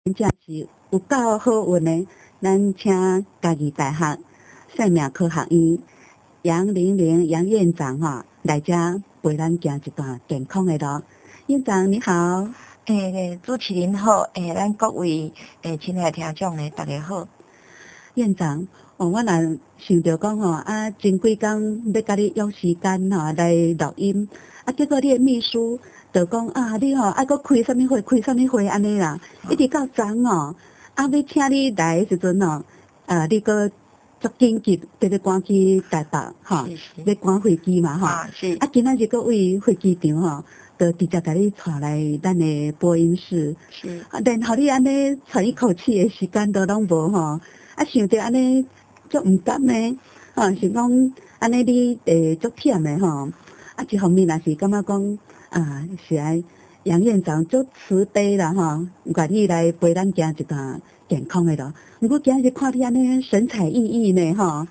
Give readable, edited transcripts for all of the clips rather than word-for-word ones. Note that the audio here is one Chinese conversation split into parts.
真是有够好运的，咱请家己大学生命科学院杨玲玲杨院长来这陪咱行一段健康的路。院长你好。 主持人好，咱各位亲爱听众大家好。 院长，我若想着讲前几工要甲你约时间来录音，结果你的秘书就讲你爱搁开什么会安尼啦，一直到昨要请你来的时阵你搁足紧急，直直赶去台北要赶飞机嘛是。 今仔日搁位飞机场就直接甲你带来咱的播音室， 是。 然后你安尼喘一口气的时间都拢无想着安尼足毋甘的想讲安尼你足忝的一方面也是感觉讲是爱杨院长足慈悲啦愿意来陪咱行一段健康的路。不过今日看你安尼神采奕奕呢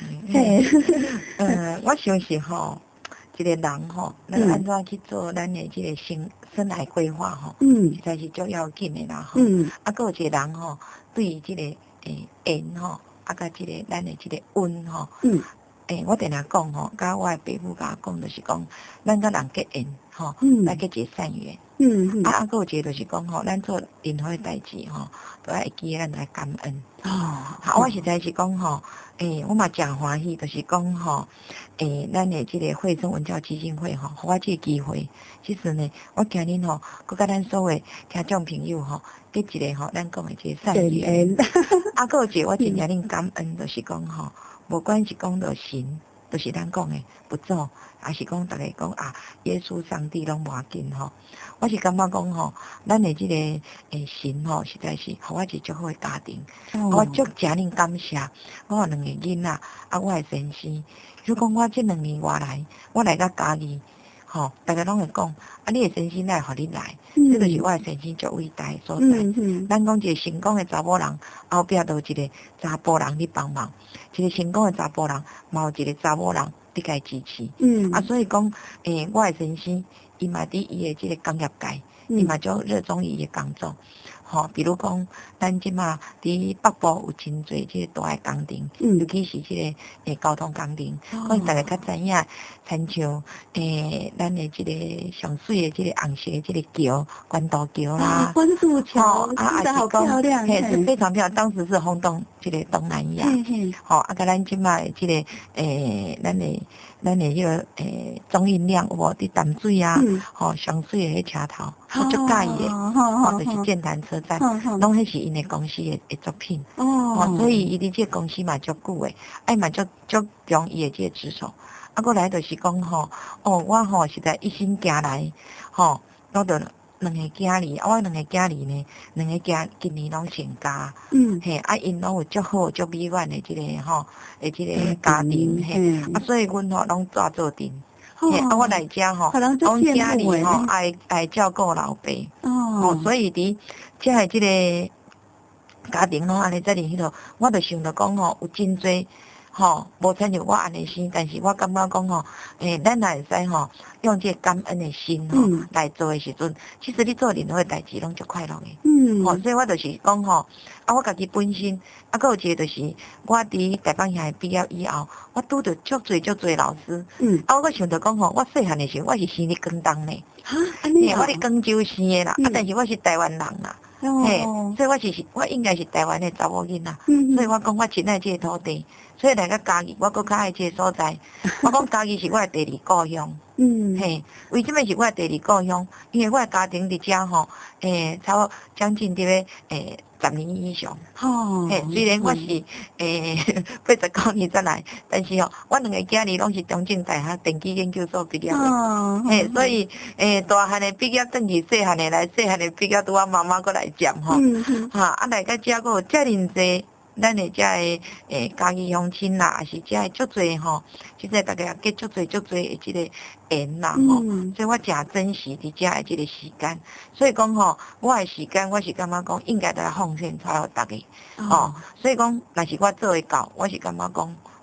我想是一个人咱安怎去做咱的这个生涯规划实在是足要紧的啦还有一个人对这个缘甲这个咱的这个运我定定讲甲我的爸母甲我讲，就是讲咱甲人结缘来结一个善缘还有一个就是讲咱做任何的代志都要会记咱来感恩我实在是讲我嘛真欢喜，就是讲咱的这个惠生文教基金会互我这个机会，其实呢我今日佮甲咱所有听众朋友结一个咱讲的这个善缘还有一个我真正令感恩，就是讲无管是讲到神，就是咱讲的不走，还是讲大家讲耶稣上帝拢无要紧我是感觉讲咱的这个神实在是互我一个足好的家庭我足真令感谢我有2个囡仔我的先生，就讲我这2年外来我来到家里大家拢会讲你的先生哪会互你来这就是我的先生足伟大的所在咱讲一个成功的查某人后壁都有一个查甫人咧帮忙，一个成功的查甫人嘛有一个查某人伫甲伊支持所以讲我的先生伊嘛伫伊的这个工业界伊嘛足热衷伊的工作比如讲咱即马伫北部有真侪即个大的工程尤其是即个交通工程可能大家较知影亲像咱的即个上水的即个红色的即个桥关渡桥啦关渡桥也是好漂亮是非常漂亮，当时是轰动即个东南亚甲咱即马的即个咱的迄个总运量有无伫淡水上水的迄车头我足介意的就是剑潭车站拢迄是因的公司的作品所以伊伫即个公司嘛足久的嘛足中伊的即个职守过来就是讲我实在一心行来我就2个囝儿我2个囝儿呢2个今年拢成家因拢有足好足美满的即个的即个家庭所以阮拢住做阵我来遮阮囝儿爱照顾老爸所以伫遮的即个家庭拢安尼遮尔迄落我就想着讲有真侪无亲像我安尼生，但是我感觉讲咱也会使用这个感恩的心来做的时阵，其实你做任何代志拢足快乐的所以我就是讲我家己本身还有一个就是我伫台北县毕业以后我拄着足侪老师我想着讲我细汉的时候我是生伫广东的我伫广州生的啦但是我是台湾人啦所以我应该是台湾的查某囡仔所以我讲我真爱这个土地所以来到嘉义我更较爱这个所在我讲嘉义是我的第2故乡为什么是我的第2故乡因为我的家庭伫遮差不多将近伫咧10年以上虽然我是89年才来但是我2个囝儿拢是中正大学电机研究所毕业的所以大汉的毕业转去细汉的来细汉的毕业拄我妈妈过来接来到遮佫有遮尔济咱的遮的家己乡亲啦，也是遮的足侪即个大家也结足侪的即个缘啦所以我诚珍惜伫遮的即个时间。所以讲我的时间我是感觉讲应该来奉献出来互大家所以讲若是我做会到，我是感觉讲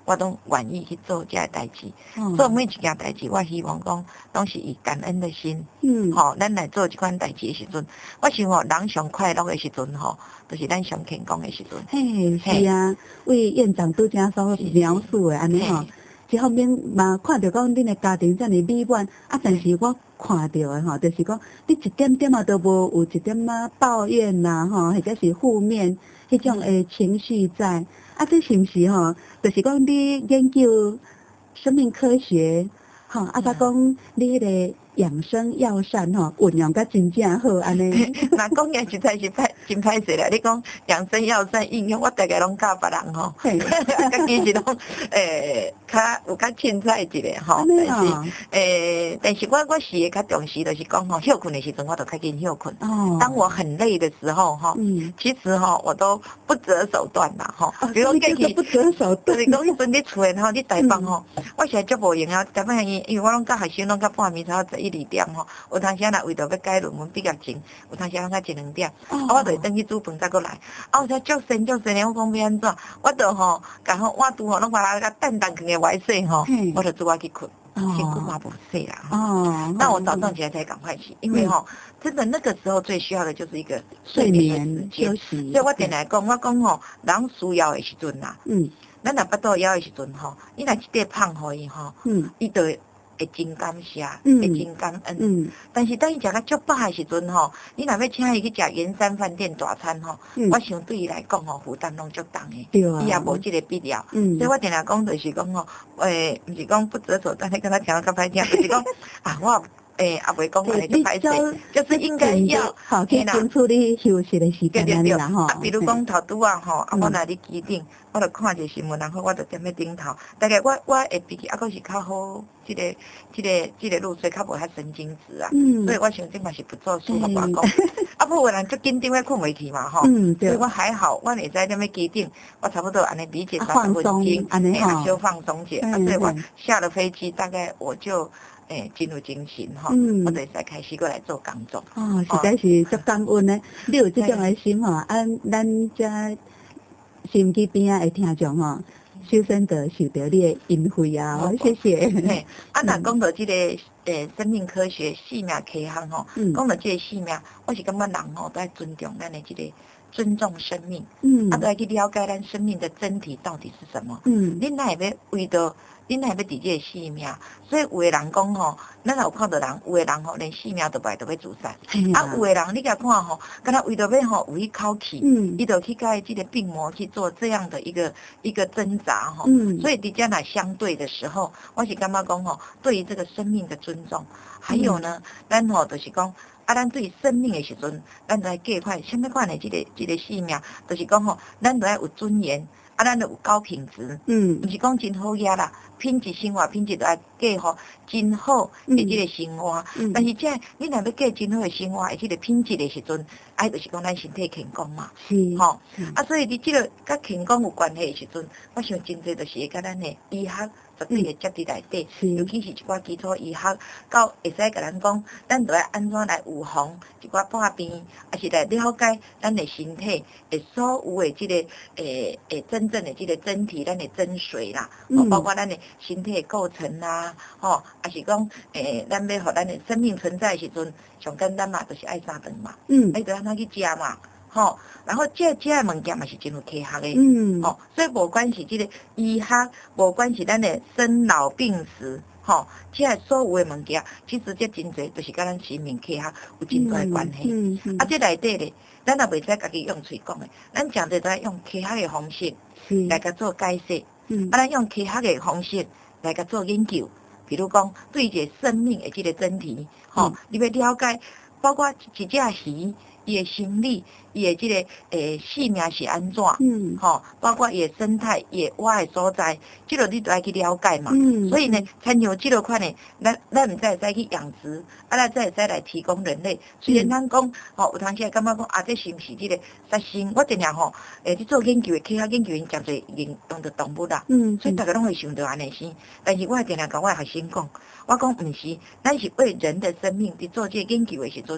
我都愿意去做这代志。做每一件代志，我希望讲拢是以感恩的心。咱来做这款代志的时阵，我想人上快乐的时阵就是咱上健康的时阵。 嘿，是啊，为院长拄则所描述的安尼一方面嘛看到讲恁的家庭遮尔美满，但是我看到的就是讲你一点点都无有一点抱怨啦或者是负面迄种的情绪在，这是毋是就是讲你研究生命科学甲讲你迄个养生药膳运用甲真正好安尼。 那讲起实在是真歹势啦！你讲养生药膳应用，我大概拢教别人家己是拢较有较凊彩一个但是我是会较重视，就是讲休困的时阵，我就较紧休困。当我很累的时候其实我都不择手段啦比如讲不择手段， 就是讲迄阵你厝诶你台北我现在足无闲啊，台北因为我拢教学生拢到半暝才11、2点有当时若为着要改论文毕业前，有当时拢到1、2点，我就会转去煮饭再过来。有时足神的，我讲要安怎，我就甲碗拄拢把它淡淡放个外洗我就煮我去困，身躯嘛无洗啦那我早上起来才赶快洗，因为真的那个时候最需要的就是一个睡眠休息。所以我定来讲，我讲人需要的时阵啦，咱若巴肚枵的时阵你若一块胖互伊伊就会真感谢，会真感恩。但是当伊食到足饱的时阵你若要请伊去食圆山饭店大餐我想对伊来讲负担拢足重的，伊也无这个必要。所以我定来讲就是讲不是讲不择手段，你跟他讲较歹听，就是讲我也袂讲安尼就歹势，就是应该要去争取你休息的时间安尼啦比如讲头拄我若伫机顶，我就看着新闻，然后我就踮咧顶头，大概我下脾气还是较好，这个入睡较无遐神经质所以我想这嘛是不作数我讲。不有人足紧张要困袂去嘛所以我还好，我会在踮咧机顶，我差不多安尼理解30分钟，小放松些，所以我下了飞机大概我就进入精神我就会开始过来做工作。 实在是足感恩的，你有这种的心咱这收音机边的听众首先就受到你的恩惠谢谢。 若讲到这个生命科学性命科学讲到这个性命，我是感觉人都要尊重咱的这个尊重生命，都要去了解咱生命的真谛到底是什么。恁哪会要为着恁哪会要伫这个性命？所以有的人讲咱有看到人，有的人连性命都不爱，都要自杀。有的人你甲看敢若为着要有一口气，伊就去甲这个病魔去做这样的一个挣扎所以伫遮若相对的时候，我是感觉讲对于这个生命的尊重，还有呢，咱就是讲咱对生命的时阵，咱就要计划什么款的这个性命，就是讲咱就要有尊严，咱就有高品质，不是讲真好嘢啦，品质生活，品质就要计划真好的这个生活。但是你若要过真好的生活，的这个品质的时阵，就是讲咱身体健康嘛，所以你这个甲健康有关系的时阵，我想真侪就是会甲咱的医学绝对会接伫内底，尤其是一寡基础医学，到会使甲咱讲，咱就要安怎来预防一寡半病，还是来了解咱的身体的所有的这个真正的这个真谛，咱的真髓啦，包括咱的身体的构成啦，还是讲咱要互咱的生命存在的时阵，上简单嘛，就是爱三顿嘛，就安怎去食嘛。然后这的物件嘛是真有科学的，所以无管是这个医学，无管是咱的生老病死，这所有的物件，其实这真侪就是甲咱生命科学有真大的关系。这内底咧，咱也袂使家己用嘴讲的，咱诚侪都要用科学的方式来甲做解释，咱用科学的方式来甲做研究。比如讲，对一个生命的这个真谛，你要了解，包括一只鱼。伊的生理，伊的这个生命是安怎？包括伊的生态，伊的活的所在，这个你都要去了解嘛。所以呢，参照这个款呢，咱唔再去养殖，咱再来提供人类。虽然咱讲，有当时会感觉讲这是不是这个杀生？我定定去做研究的科学研究，因诚侪用到动物啦。所以大家拢会想到安尼先。但是我定定甲我的学生讲，我讲唔是，咱是为人的生命伫做这个研究的时阵。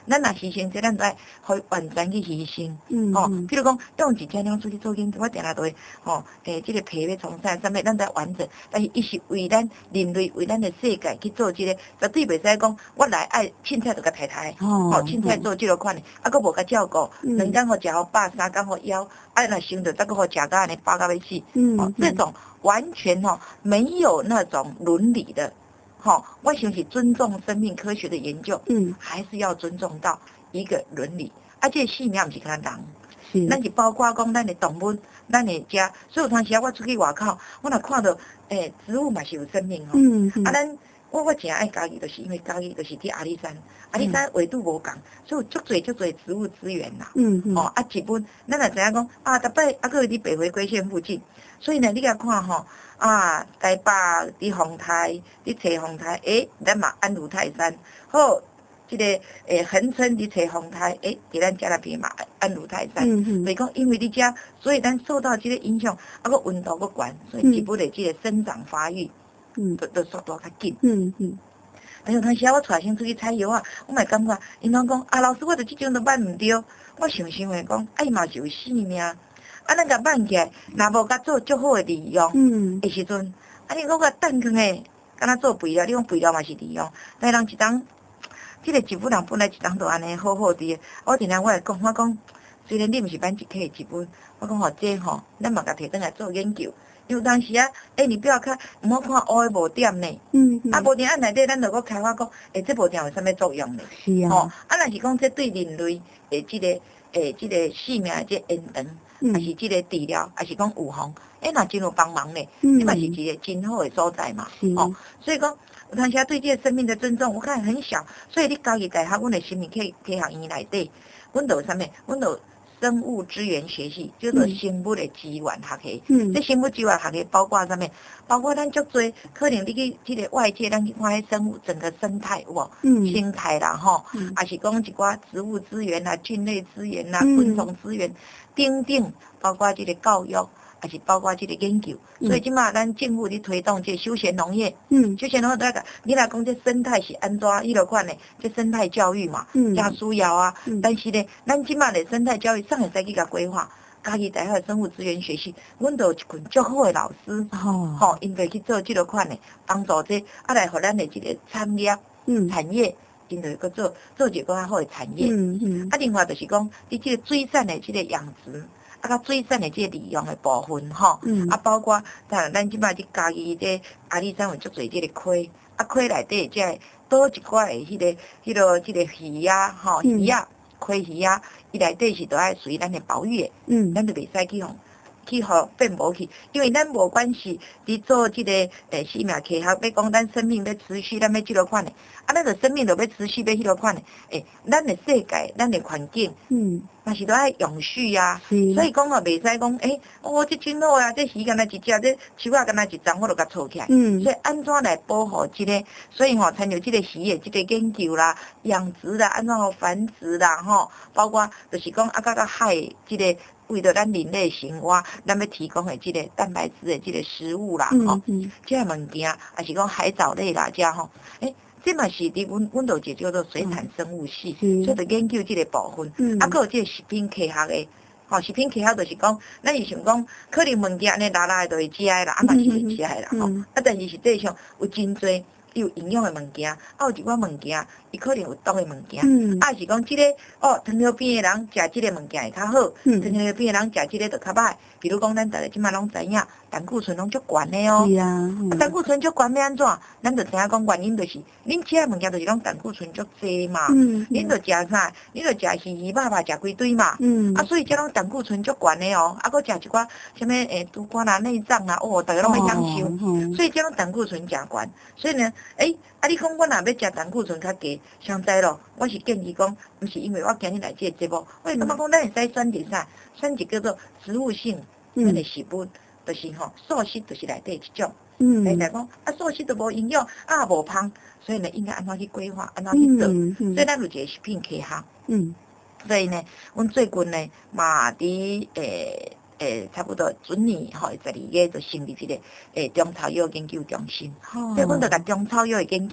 咱若牺牲这，咱就爱互完全去牺牲。譬如讲用一只两出去做研究，我定定都会这个皮要从啥物，咱才完整。但是伊是为咱人类、为咱的世界去做这个，绝对袂使讲我来爱凊彩就甲太太，凊彩做这个款的，啊，佫无甲照顾，2工互食互饱，3工互枵，啊，若生着再佫互食到安尼饱到要死。这种完全没有那种伦理的。我想是尊重生命科学的研究，还是要尊重到一个伦理。啊，这个性命毋是敢人，咱是包括讲咱的动物，咱的食。所以有当时我出去外口，我若看到植物嘛是有生命啊，咱我真爱嘉义，就是因为嘉义就是伫阿里山，阿里山纬度无共，所以有足侪植物资源啦。啊，基本咱若知影讲啊，逐摆啊，佫伫北回归线附近，所以呢，你甲看啊，台北伫丰泰，伫找丰泰，咱嘛安如泰山，好，这个恒春伫找丰泰，伫咱遮那边嘛安如泰山，所以讲因为你遮，所以咱受到这个影响，啊个温度佫悬，所以植物的这个生长发育，都速度较紧。但是有当时我带先出去采药啊，我嘛感觉，因拢讲啊，老师，我着即种都办毋着，我想诶讲，伊嘛是有性命。啊，咱甲办起来，若无甲做足好诶利用，的时阵，啊，你讲甲等起诶，敢若做肥料，你讲肥料嘛是利用，但人一当，即个植物人本来一当就安尼好好伫，我定定我会讲，我讲，虽然你毋是买一克诶植物，我讲这咱嘛甲摕转来做研究，因为有当时啊，你不要看，毋好看乌诶无点呢，啊无点啊内底咱着搁开发讲，这无点有啥物作用呢？ 是啊， 啊，若是讲这对人类诶，即个生命这延长。还是这个治疗，还是讲预防，若真有帮忙呢，这嘛是一个真好的所在嘛。所以讲，有当时对这个生命的尊重，我看很小。所以你嘉义大学，阮的生命科学院内底，阮有啥物？阮有生物资源学系，叫做生物的资源学系。这生物资源学系包括啥物？包括咱足多可能你去这个外界，咱去看迄生物整个生态有无？生态啦还是讲一寡植物资源啦、菌类资源啦、昆虫资源。等等，包括这个教育，还是包括这个研究，所以即马咱政府伫推动这休闲农业，休闲农业你若讲这生态是安怎迄落款的，这生态教育嘛，真需要啊。但是呢，咱即马的生态教育上会使去甲规划。嘉义大学生物资源学系，阮都有一群足好的老师，因为去做即落款的，帮助这来互咱的这个产业，产业。因就去做一个较好的产业，啊，另外就是讲，你这个水产的这个养殖，啊，甲水产的这个利用的部分，啊，包括咱即摆伫嘉义这阿里山有足侪这个溪，啊，溪内底这倒一寡的这个鱼啊，鱼啊，溪鱼啊，伊内底是都爱属于咱的保育的，咱就袂使去互变无去，因为咱无关系伫做这个生命科学，要讲咱生命要持续，咱要即落款的，啊，咱的生命就要持续，要迄落款的，咱的世界，咱的环境，嘛是都爱永续啊，所以讲袂使讲，这真好啊，这鱼干那一只，这树仔干那一丛，我就甲撮起来，所以安怎来保护这个？所以参照这个鱼的这个研究啦、养殖啦、安怎繁殖啦，包括就是讲甲海这个。为了咱人类生活，咱要提供的这个蛋白质的这个食物啦，这物件，还是讲海藻类啦，这这嘛是伫阮有一个叫做水产生物系，所以就研究这个部分，还有这个食品科学的，食品科学就是讲，咱是想讲，可能物件安尼拉的就会食的啦，嘛是会食的啦，但是实际上有真侪有营养的物件，有一寡物件。伊可能有毒的物件，是讲即个糖尿病的人食即个物件会较好，糖尿病的人食即个就较歹。比如讲，咱逐个即摆拢知影，胆固醇拢足悬的哦。 是啊， 胆固醇足悬要安怎？咱就知影讲原因就是，恁食的物件就是拢胆固醇足济嘛。恁就食啥？恁就食鱼肉吧，食规堆嘛。所以这种胆固醇足悬的哦。搁食一寡什么猪肝啦、内脏啦，逐个拢要享受。所以这种胆固醇诚悬。所以呢，你讲我若要食胆固醇较低？上知咯，我是建议讲，毋是因为我今日来这个节目，我是感觉讲，咱会使选择啥？选择叫做植物性咱的食物，就是素食，就是内底一种。来讲素食都无营养，无芳，所以呢，应该安怎去规划，安怎去做？所以咱有一个食品科学。所以呢，阮最近呢，嘛伫差不多准年12月就成立一个中草药研究中心。所以阮就甲中草药的研究。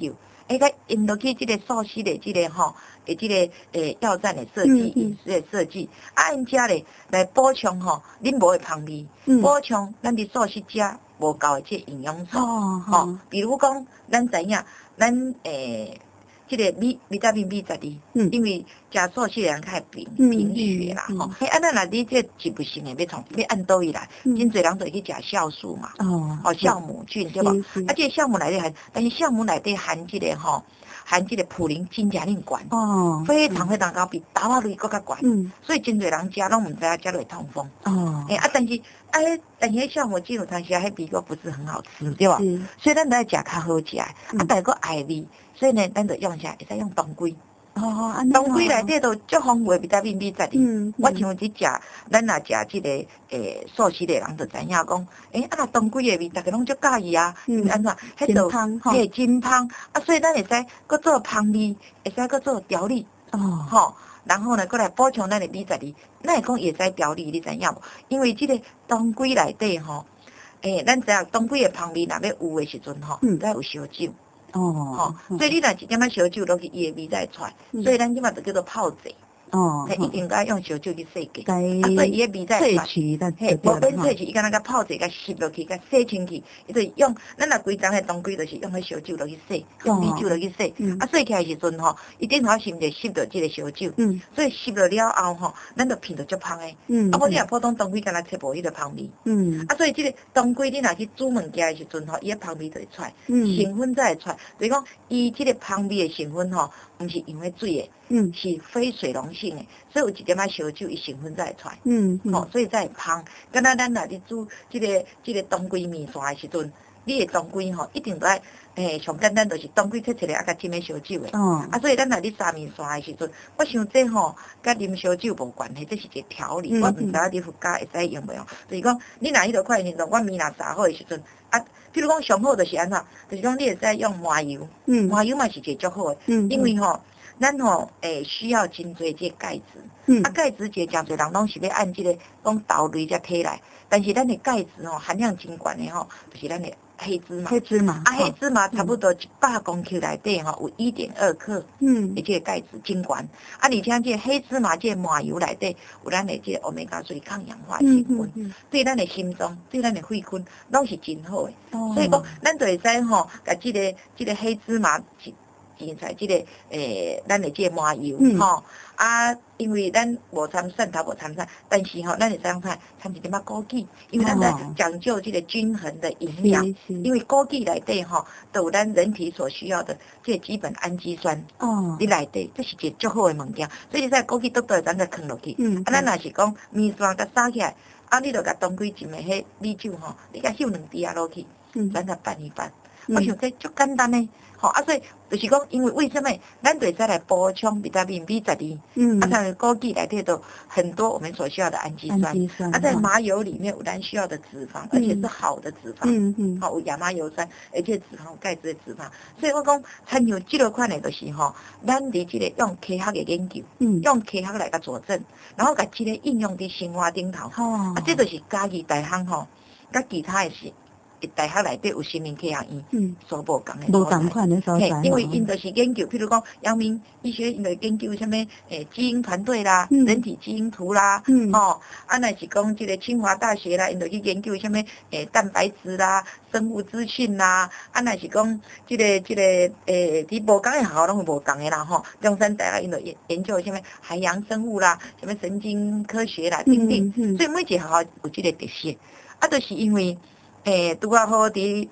甲引落去即个素食的即个吼，即个药膳的设计、饮食的设计，因遮咧来补充吼恁无的香味，补充咱伫素食食无够的即营养素，吼，比如讲咱知影，咱即个维他命 B12，因为食素食的人较贫血啦，吼，安那若你这植物性的要按倒伊来，真侪人就会去食酵素嘛，酵母菌对无？啊，这酵母内底含，但是酵母内底含即个吼。含即个普林真正恁悬，非常非常高，比豆仔类搁较悬，所以真侪人食拢毋知影食落会痛风。但是迄酵母菌有当时迄味阁不是很好吃，对吧？所以咱都要食较好食，但个爱味，所以呢，咱就用啥？会使用当归。当归内底都足丰富的维他命 B12。我像去食，咱若食即个素食的人就知影讲，若当归的味，大家拢足介意啊。因为安怎？迄就真香。所以咱会使搁做香味，会使搁做调理。然后呢，搁来补充咱的 B12。咱会讲会使调理，你知影无？因为即个当归内底吼，咱知影当归的香味若要有的时阵吼，都要有烧酒。所以你若一点仔烧酒落去，伊的味才会出来。所以咱即马就叫做泡者。一定该用烧酒去洗过。所以伊的味才会出来。无免萃取，伊敢若甲泡者，甲吸落去，甲洗清气。伊就用咱若规张的当归，就是用迄烧酒落去洗，用米酒落去洗。洗起来时阵吼，伊顶头是毋是吸着即个烧酒？所以吸落了后吼，咱就闻着足香的。无你若普通当归，敢若切无迄个香味。所以即个当归你若去煮物件的时阵吼，伊的香味就会出来，成分才会出来。就是讲，伊即个香味的成分吼，毋是用迄水的，是非水溶性的，所以有一点仔烧酒，伊成分才会出来。所以才会香。敢若咱若伫煮即个当归面线的时阵，你的当归吼，一定都爱上简单就是当归切切咧，甲浸咧烧酒的。所以咱若伫炸面线的时阵，我想这吼，甲啉烧酒无关系，这是一个调理。我毋知影你佛家会使用袂用。就是讲，你若迄落款的时阵，我面若炸好的时阵，譬如讲上好就是安怎，就是讲你会使用麻油，麻油嘛是一个足好的，因为吼。咱吼需要真侪这钙质，钙质这诚侪人拢是要按这个讲豆类才摕来，但是咱的钙质吼含量真悬的吼，就是咱的黑芝麻。黑芝麻差不多100公克内底吼有1.2克，的这个钙质真悬。而且这个黑芝麻这个麻油内底有咱的这个欧米伽3抗氧化成分，对咱的心脏、对咱的肺坤拢是真好的。所以讲，咱就会使吼，甲这个黑芝麻。芹菜即个咱的即个麻油吼，因为咱无掺蒜头无掺啥，但是吼，咱会使用掺一点仔枸杞，因为咱在讲究这个均衡的营养，因为枸杞内底吼都有咱人体所需要的这基本氨基酸，你内底这是一个足好的物件，所以你使枸杞剁咱就放落去，咱若是讲面线甲撒起来，你就甲当归浸的迄米酒吼，你甲秀2滴落去，咱就拌一拌。我想这足简单的，所以就是讲，因为为什么咱就再来补充维他命 B12，像枸杞内底都很多我们所需要的氨基酸，在麻油里面有咱需要的脂肪，而且是好的脂肪，有亚麻油酸，而且脂肪有钙质的脂肪，所以我讲，参有这个款的就是咱伫这个用科学的研究，用科学来甲佐证，然后甲这个应用伫生活顶头，这就是嘉义大学甲其他的是。大学内底有生命科学院，所无共的所在，因为因就是研究，譬如讲阳明医学院的研究什么基因团队啦，人体基因图啦，若是讲这个清华大学啦，因就去研究什么蛋白质啦、生物资讯啦，若是讲这个伫无共的学校拢有无共的啦中山大学因就研究什么海洋生物啦，什么神经科学啦等等，所以每一个学校有这个特色，就是因为。拄啊好伫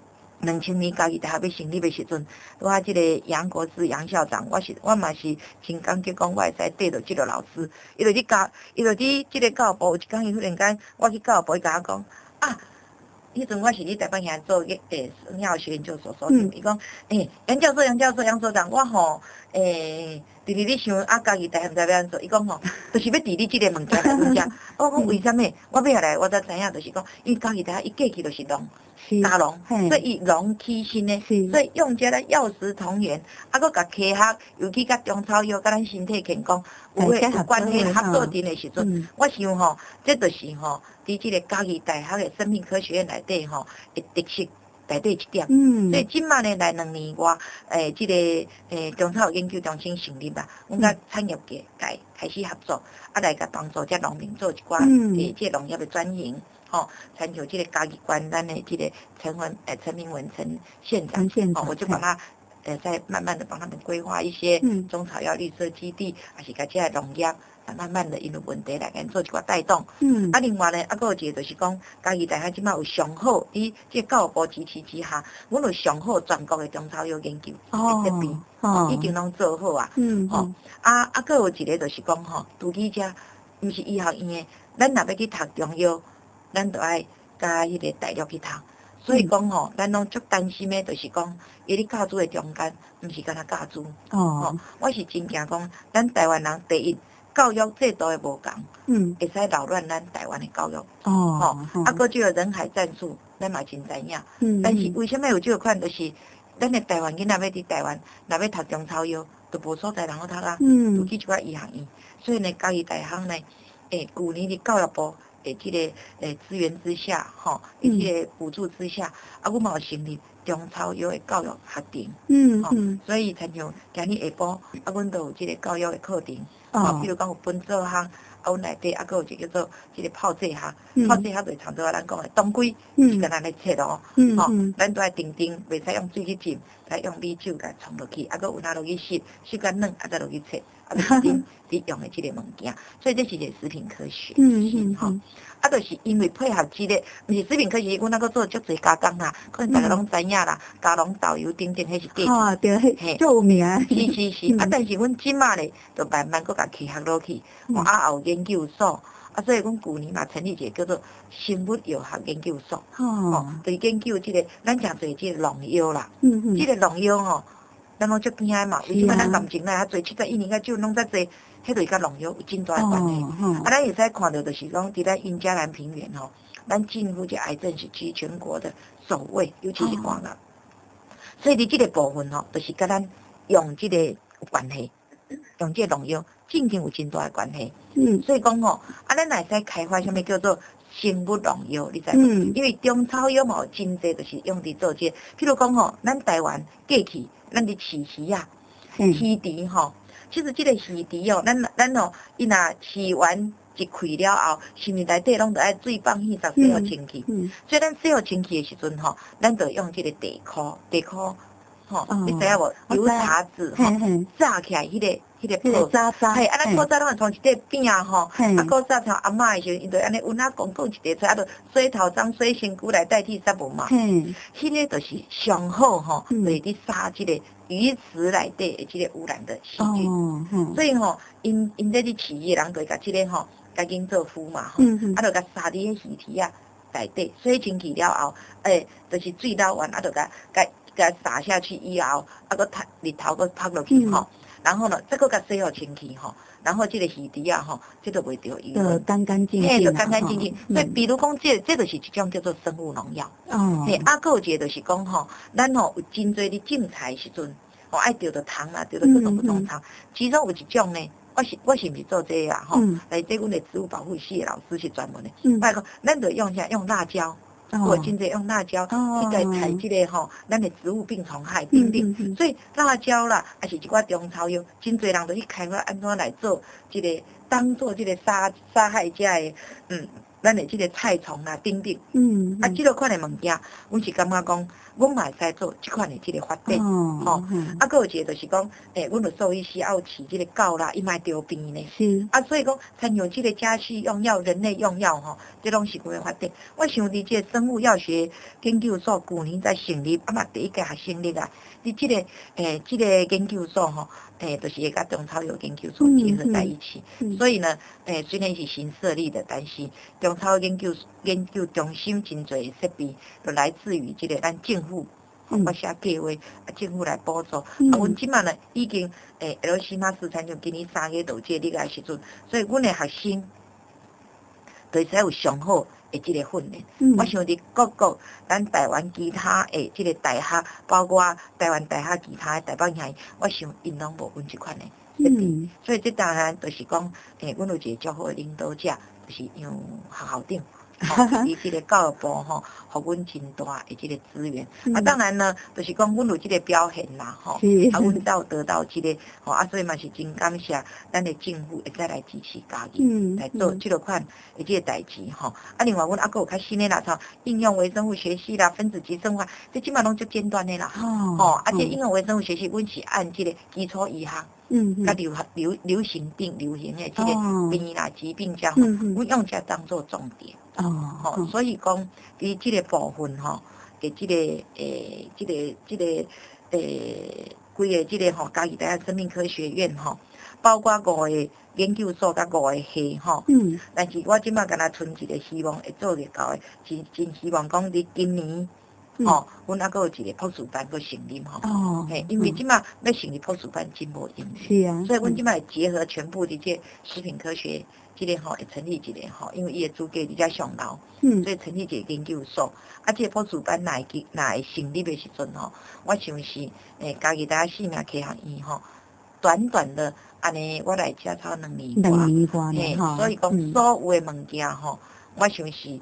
2000年嘉义大学要成立的时阵，拄啊这个杨国志杨校长，我嘛是真感激讲，我会使缀到这个老师，伊就伫这个教育部，有一天伊忽然间，我去教育部，伊甲我讲迄阵我是伫台北县做生药学研究所所长，伊讲杨所长，我直咧想嘉义大学毋知要安怎，伊讲就是要伫你这个物件来分享。我讲为什么？我尾下来我才知影，就是讲，因为嘉义大学伊过去就是大农，所以伊农起兴的，所以用这个药食同源，搁甲科学，尤其甲中草药，甲咱身体健康有关系合作阵的时阵，我想这就是伫这个嘉义大学的生命科学院内底的特色。 内底一点。所以即卖呢来2年外，即个中草药研究中心成立啦，阮甲产业界开始合作，来甲帮助这农民做一寡即农业的转型。参像即个嘉义县咱的即个陈明文陈县长，我就把他再慢慢的帮他们规划一些中草药绿色基地，还是甲这个农业慢慢的因为问题来甲做一寡带动。另外呢，还有一个就是讲，嘉义大学即卖有上好，伫即教育部支持之下，阮有上好全国的中草药研究设备，已经拢做好啊。还有一个就是讲除去遮，毋是医学院的，咱若要去读中药，咱就爱甲迄个大陆去读。所以讲咱拢足担心的，就是讲，伊咧教书的中间，毋是干那教书。我是真惊讲，咱台湾人第一教育制度的无共，会使扰乱咱台湾的教育。搁即个人海战术，咱嘛真知影。但是为什么有即个款，就是咱的台湾囡仔要伫台湾，若要读中草药，都无所在人好读啊。尤其一寡医学院，所以呢，嘉义大学呢，去年的教育部。即个资源之下，即个补助之下，阮嘛有成立中草药的教育学程，所以参像今日下晡，阮都有即个教育的课程，比如讲有本草学，阮内底搁有一个叫做即个泡制学，泡制学就差不多咱讲的当归是干那咧切咯，咱都爱定，袂使用水去浸，来用米酒来冲落去，搁有哪落去湿甲软，再落去切。你用的这个物件，所以这是一个食品科学，就是因为配合这个，不是食品科学，阮那个做足侪加工啦，可能大家拢知影啦，加农豆油等等，迄是假。 对，嘿，有名。 是，但是阮即马咧，就慢慢搁甲去学落去，也有研究所，所以阮去年嘛成立一个叫做生物药学研究所，就是研究这个，咱诚侪这个农药啦，这个农药咱拢足惊的嘛，为什么咱感情来遐侪71年较少拢遮侪？迄就是甲农药有真大的关系。咱会使看到，就是讲伫咱云嘉南平原咱进入这癌症是居全国的首位，尤其是广南。所以伫这个部分就是甲咱用这个有关系，用这个农药正有真大的关系。所以讲咱会使开发什么叫做生物农药，你知无？因为中草药嘛有真侪，就是用伫做这。譬如讲咱台湾过去。咱的饲鱼啊，鱼池其实这个鱼池咱伊若饲完一开了后，是毋是内底拢得爱水放稀，才洗好清气？所以咱洗好清气的时阵咱就用这个地壳，你知影无？油茶籽炸起来迄个泡，炸， 咱古早拢会从一块饼古早像阿嬷的时候，因就安尼温啊讲一块出来，就洗头脏、洗身躯来代替sabun嘛。迄个就是上好就是伫杀这个鱼池内底的这个污染的细菌。所以因这啲饲鱼的人就会甲这个甲紧做敷嘛就甲杀伫迄鱼池啊内底，洗清气了后，就是水流完就甲撒下去以后，搁日头搁晒落去然后呢，再搁甲洗好清气然后这个鱼池这就袂着鱼就干净， 就干净。所以比如讲这就是一种叫做生物农药。搁有一个就是讲咱有真侪的种菜的时阵爱钓到虫啦，钓到各种不同虫，其中有一种呢。我是毋是做这个来这阮的植物保护系的老师是专门的。咱就用辣椒。我真侪用辣椒去来采这个咱的植物病虫害等等，所以辣椒啦，还是一寡中草药，真侪人都去开发安怎来做这个当做这个杀害遮的咱的这个菜虫啦等等。这个款的物件，阮是感觉讲，阮嘛会使做这款的这个发展。搁有一个就是讲，阮的兽医师要饲这个狗啦，伊莫得病呢。所以讲，参像这个家畜用药、人类用药这拢是会发展。我想伫这个生物药学研究所去年才成立，嘛第一届学成立啊。伫这个研究所就是会甲中草药研究所结合在一起。所以呢，虽然是新设立的，但是中草药研究中心真侪设备都来自于这个咱政府。我写计划，政府来补助。阮即满呢已经L 西马斯参像今年3月就这个的时阵，所以阮的学生就会使有上好的这个训练。我想伫各国咱台湾其他的这个大学，包括台湾大学其他的台北县，我想因拢无阮这款的设备。所以这当然就是讲，阮有一个较好的领导者，就是由校长。 伊即个教育部互阮真大的即个资源。当然呢，就是讲阮有即个表现啦，阮才有得到即个所以嘛是真感谢咱的政府会再来支持家己，来做即个款的即个代志另外阮还有较新的啦，应用微生物学系啦、分子级生物化，这即嘛拢足简单的啦。这应用微生物学系，阮是按即个基础医学。甲流行病、流行的这个病啦、疾病这样，阮用这当做重点。所以讲，伫这个部分给这个规个这个嘉义大学生命科学院包括5个研究所甲5个系但是我即马敢若剩一个希望会做得到的，真希望讲伫今年。阮还佫有一个博士班佫成立因为即马要成立博士班真无用， 是啊， 所以阮即马会结合全部的这食品科学，这个会成立一个因为伊的资格比较上高，所以成立一个研究所。这个博士班若会成立的时阵我想是家己大家生命科学院短短的安尼，我来遮超2年多，所以讲所有的物件我想是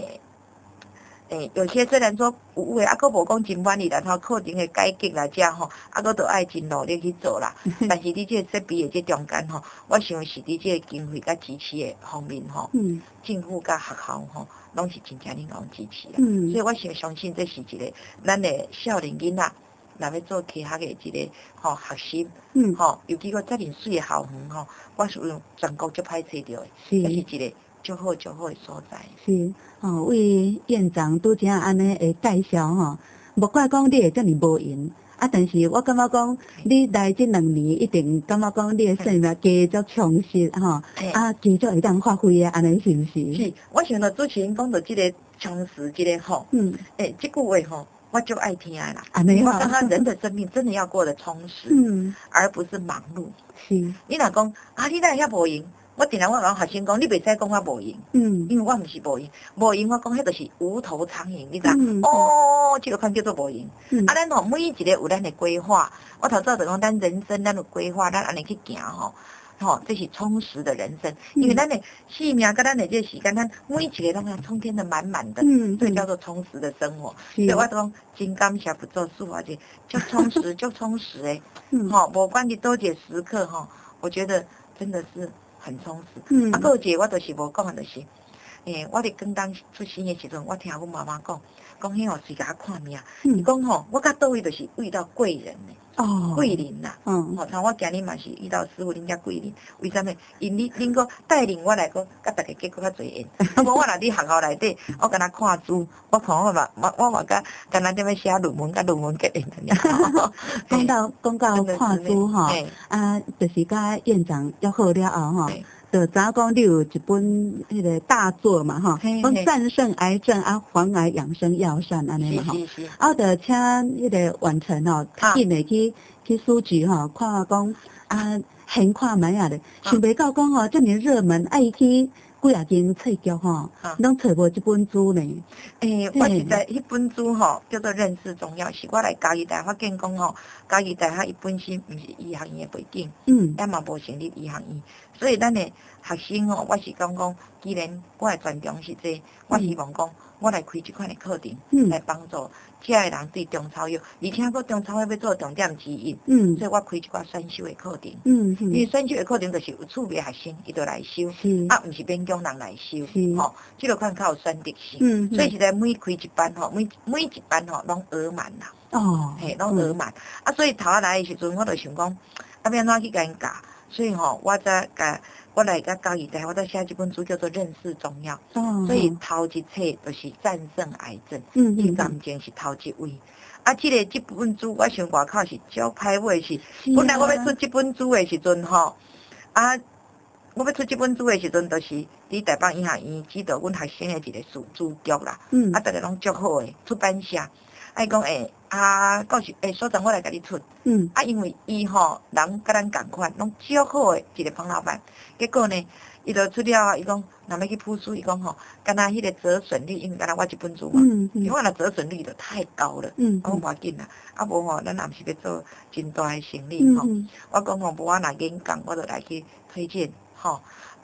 有些虽然说有诶，佫无讲真满意啦，课程的改革啦，遮佫都爱真努力去做啦。但是你这个设备的这中间我想是伫这个经费甲支持的方面政府甲学校拢是真正能够支持啦。所以我相信这是一个咱的少年囡仔，若要做科学的一个学习尤其佫遮尔水的校园我是用全国足歹找到的，这是一个足好的所在。 是为院长拄则安尼会介绍无怪讲你会遮尔无闲但是我感觉讲你来这2年一定感觉讲你的生命继续充实继续会当发挥安尼是毋是？ 是，我想到主持人讲到这个充实这个这句话我就爱听啦。我感觉人的生命真的要过得充实，而不是忙碌。 是， 你若讲你哪会遐无闲？我定来我甲学生讲，你袂使讲我无闲，因为我毋是无闲，无闲我讲迄就是无头苍蝇，你知？这个款叫做无闲。咱每一个有咱的规划，我头早就讲，咱人生咱有规划，咱安尼去行这是充实的人生。因为咱的生命跟咱的这个时间，咱每一个拢充填的满满的，这个叫做充实的生活。所以我讲真感谢不做事啊，就充实，就充实诶。无管你多一个时刻我觉得真的是很充实。还有一个我就是无讲的，就是我伫刚当出生的时阵，我听阮妈妈讲迄是甲我看命。伊讲我甲倒位就是遇到贵人呢。贵人啦，像我今日嘛是遇到师傅恁遮贵人，为什么？因恁个带领我来个，甲大家结果较侪缘。无我若伫学校内底，我敢若看书，我看我嘛敢若踮咧写论文，甲论文结缘讲到看书就是甲院长约好了后就知影讲你有一本迄个大作嘛讲战胜癌症防癌养生药膳安尼嘛就请迄个完成较紧的去书局看讲闲看卖咧，想袂到讲遮尔热门伊去几啊间册局拢找无这本书呢。 我是在迄本书叫做《认识中药》，是我来嘉义大发现讲嘉义大学伊本身毋是医学院的背景，也嘛无成立医学院，所以咱的学生我是讲，既然我的专长是这，我希望讲我来开这款的课程，来帮助遮的人对中草药，而且佫中草药要做重点之一，所以我开一寡选修的课程，因为选修的课程就是有趣味学生伊就来修，毋是勉强人来修，这个款较有选择性，所以现在每开一班每一班拢额满啦，拢额满，所以头仔来的时阵，我就想讲，要安怎去甲因教，所以我来甲嘉义大学，我在写这本书叫做《认识中药》，所以头一册就是战胜癌症，伊感情是头一位。这本书我想外口是足歹买，是本来我要出这本书的时阵我要出这本书的时阵，就是伫台北医学院指导阮学生的一个主局啦，大家拢足好的出版社，讲到时所长我来甲你出，因为伊人甲咱共款，拢足好的一个彭老板，结果呢，伊就出了伊讲，若要去铺书，伊讲敢若迄个折损率，因为敢若我这本书嘛，因为我若折损率就太高了，我无要紧啦，无咱也毋是要做真大的生意我讲无我若演讲，我就来去推荐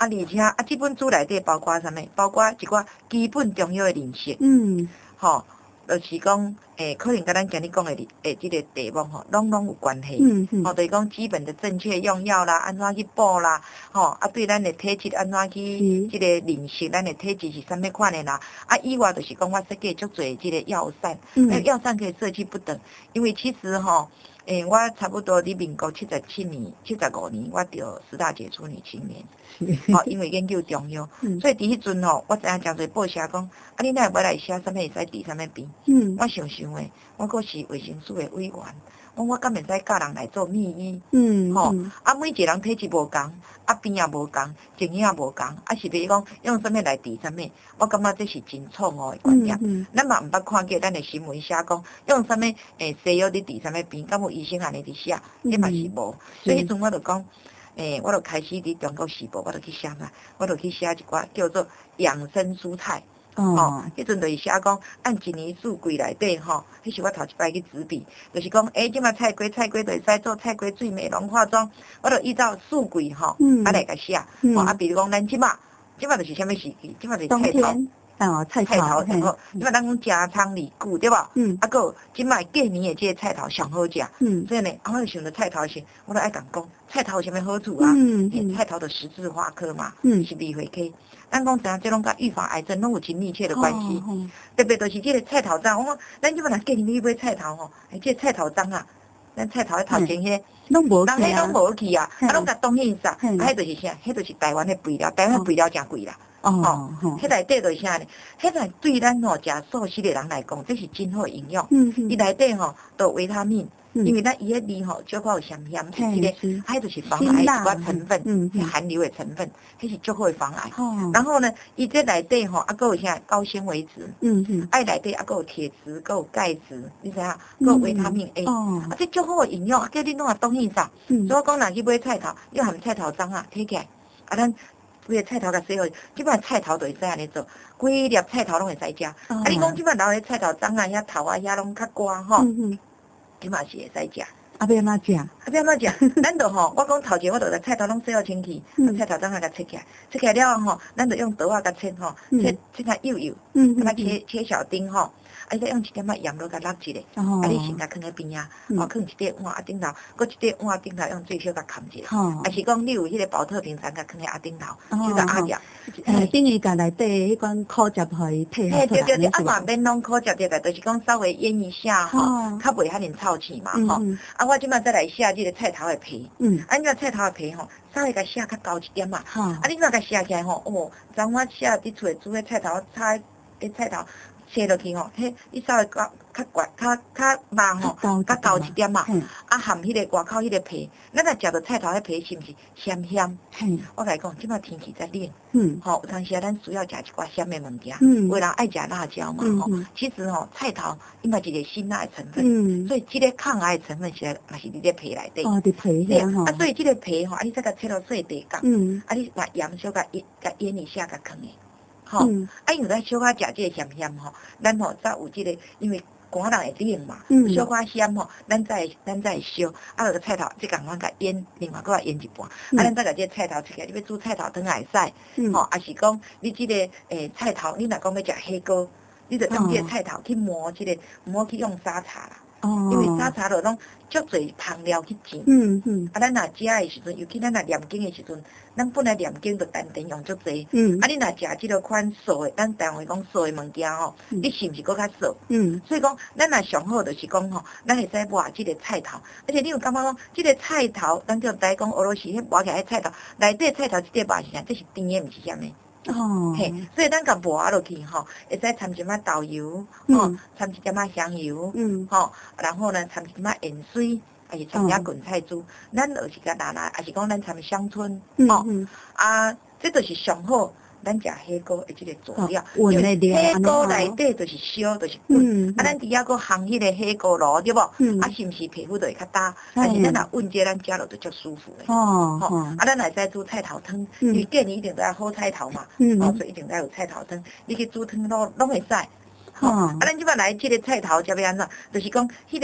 而且这本书内底包括啥物？包括一寡基本重要的认识。就是讲，可能跟咱今日讲的这个题目拢有关系。就是讲基本的正确用药啦，安怎去补啦，对咱的体质安怎去这个认识，咱的体质是啥物款的啦。以外就是讲我设计足侪这个药膳，药膳可以设计不等，因为其实我差不多伫民国75年，我得10大杰出女青年。因为研究中药，所以伫迄阵我知影诚侪报社讲，你哪会来写啥物会使治啥物病？我想诶，我阁是卫生署的委员，我敢会使教人来做秘医？每一个人体质无共，病也无共，情形也无共，是比如讲用啥物来治啥物？我感觉这是真错误的观念。咱嘛毋捌看过咱的新闻写讲用啥物西药伫治啥物病，敢有医生安尼伫写？这嘛是无。所以迄阵我就讲。我就开始伫中国时报，我就去写嘛，我就去写一寡叫做养生蔬菜。迄阵就是写讲按一年四季内底迄是我头一摆去执笔，就是讲即马菜瓜就会使做菜瓜水美容化妆，我就依照四季来甲写。比如讲咱即马就是啥物时期？即马就是菜头。菜头上好，即马咱讲加葱李久对无？有即马过年的这个菜头上好食。所以呢，我就想着菜头时，我就爱讲菜头有啥物好处啊？菜头的十字花科嘛，是美会科。咱讲啥，这拢甲预防癌症拢有真密切的关系。特别就是这个菜头章，咱即马若过年去买菜头这菜头章啊，咱菜头头前迄拢无人迄拢无去啊，拢甲冻起煞。迄就是啥？迄就是台湾的肥料，台湾的肥料真贵啦。迄内底就是啥呢？迄内对咱食素食的人来讲，这是真好营养。伊内底都有维他命，因为咱伊迄味少可有咸咸，迄个迄就是防癌一寡成分，含硫的成分，迄是足好的防癌。然后呢，伊这内底还有啥高纤维质，内底还有铁质，还有钙质，你知影？还有维他命 A，这足好的营养，叫你弄啊冻起煞。所以我讲若去买菜头，要含菜头章啊，摕起来，咱。规个菜头甲洗好，即摆菜头就会使安尼做，规粒菜头拢会使食。你讲即摆留咧菜头长啊，遐头啊遐拢较干即嘛是会使食。 要安怎食？ 要安怎食？咱就我讲头前我就甲菜头拢洗好清气，菜头长啊甲切起来，切起来了咱就用刀啊甲切切甲幼幼，甲切小丁再用一点仔盐落甲落一下，你先甲放喺边啊，放一块碗顶头，搁一块碗顶头用最小甲盖一下，还是讲你有迄个保特瓶餐甲放喺顶头，就甲压掉。 等于甲内底迄款苦汁互伊退下出来。 对，嘛免拢苦汁的，就是讲稍微腌一下较袂遐尼臭气嘛我即摆再来写这个菜头的皮，你若菜头的皮稍微甲写较厚一点嘛，你若甲写起来昨我写伫厝煮的菜头炒的菜头。切落去你稍微较肉较厚一点嘛，含迄个外口迄个皮，咱若食到菜头迄皮是毋是咸咸？我甲你讲，即摆天气在冷，有当时咱需要食一寡咸的物件，有人爱食辣椒嘛其实菜头伊嘛一个辛辣的成分，所以即个抗癌的成分是嘛是伫这皮内底。 伫皮遐所以即个皮你再甲切到细块角，你把盐小甲腌一下甲放的。因为咱小可食这个咸咸咱才有这个，因为寒人会冷嘛，小可咸咱再会烧，落个菜头即共款甲腌，另外搁腌一半，咱再甲这个菜头切起来，你要煮菜头汤也会使，还是讲你这个菜头，你若讲要食火锅，你就用这个菜头去磨这个，毋好去用沙茶啦。因为沙茶就拢足侪香料去煎，咱若食的时阵，尤其咱若念经的时阵，咱本来念经就单单用足侪，你若食即落款素的，咱台湾讲素的物件你是毋是搁较素？所以讲，咱若上好就是讲咱会使抹即个菜头，而且你有感觉讲，即个菜头，咱叫台讲俄罗斯迄抹起来菜头，内底菜头即个抹是啥？这是甜的，毋是啥物？所以咱甲抹落去会使掺一仔豆油，掺一点仔香油，然后呢掺一点仔盐水，还是掺一滚菜珠，咱就是甲拿，还是讲咱掺香椿，这就是上好。咱食火锅的这个佐料，因为火锅内底就是烧，就是滚。咱底下搁烘迄个火锅炉，对无？是毋是皮肤就会较干？但是咱若温这，咱食落就足舒服的。咱来再煮菜头汤，因为过年一定都要好菜头嘛，所以一定要有菜头汤。你去煮汤拢会使。咱即摆来这个菜头，要安怎？就是讲迄个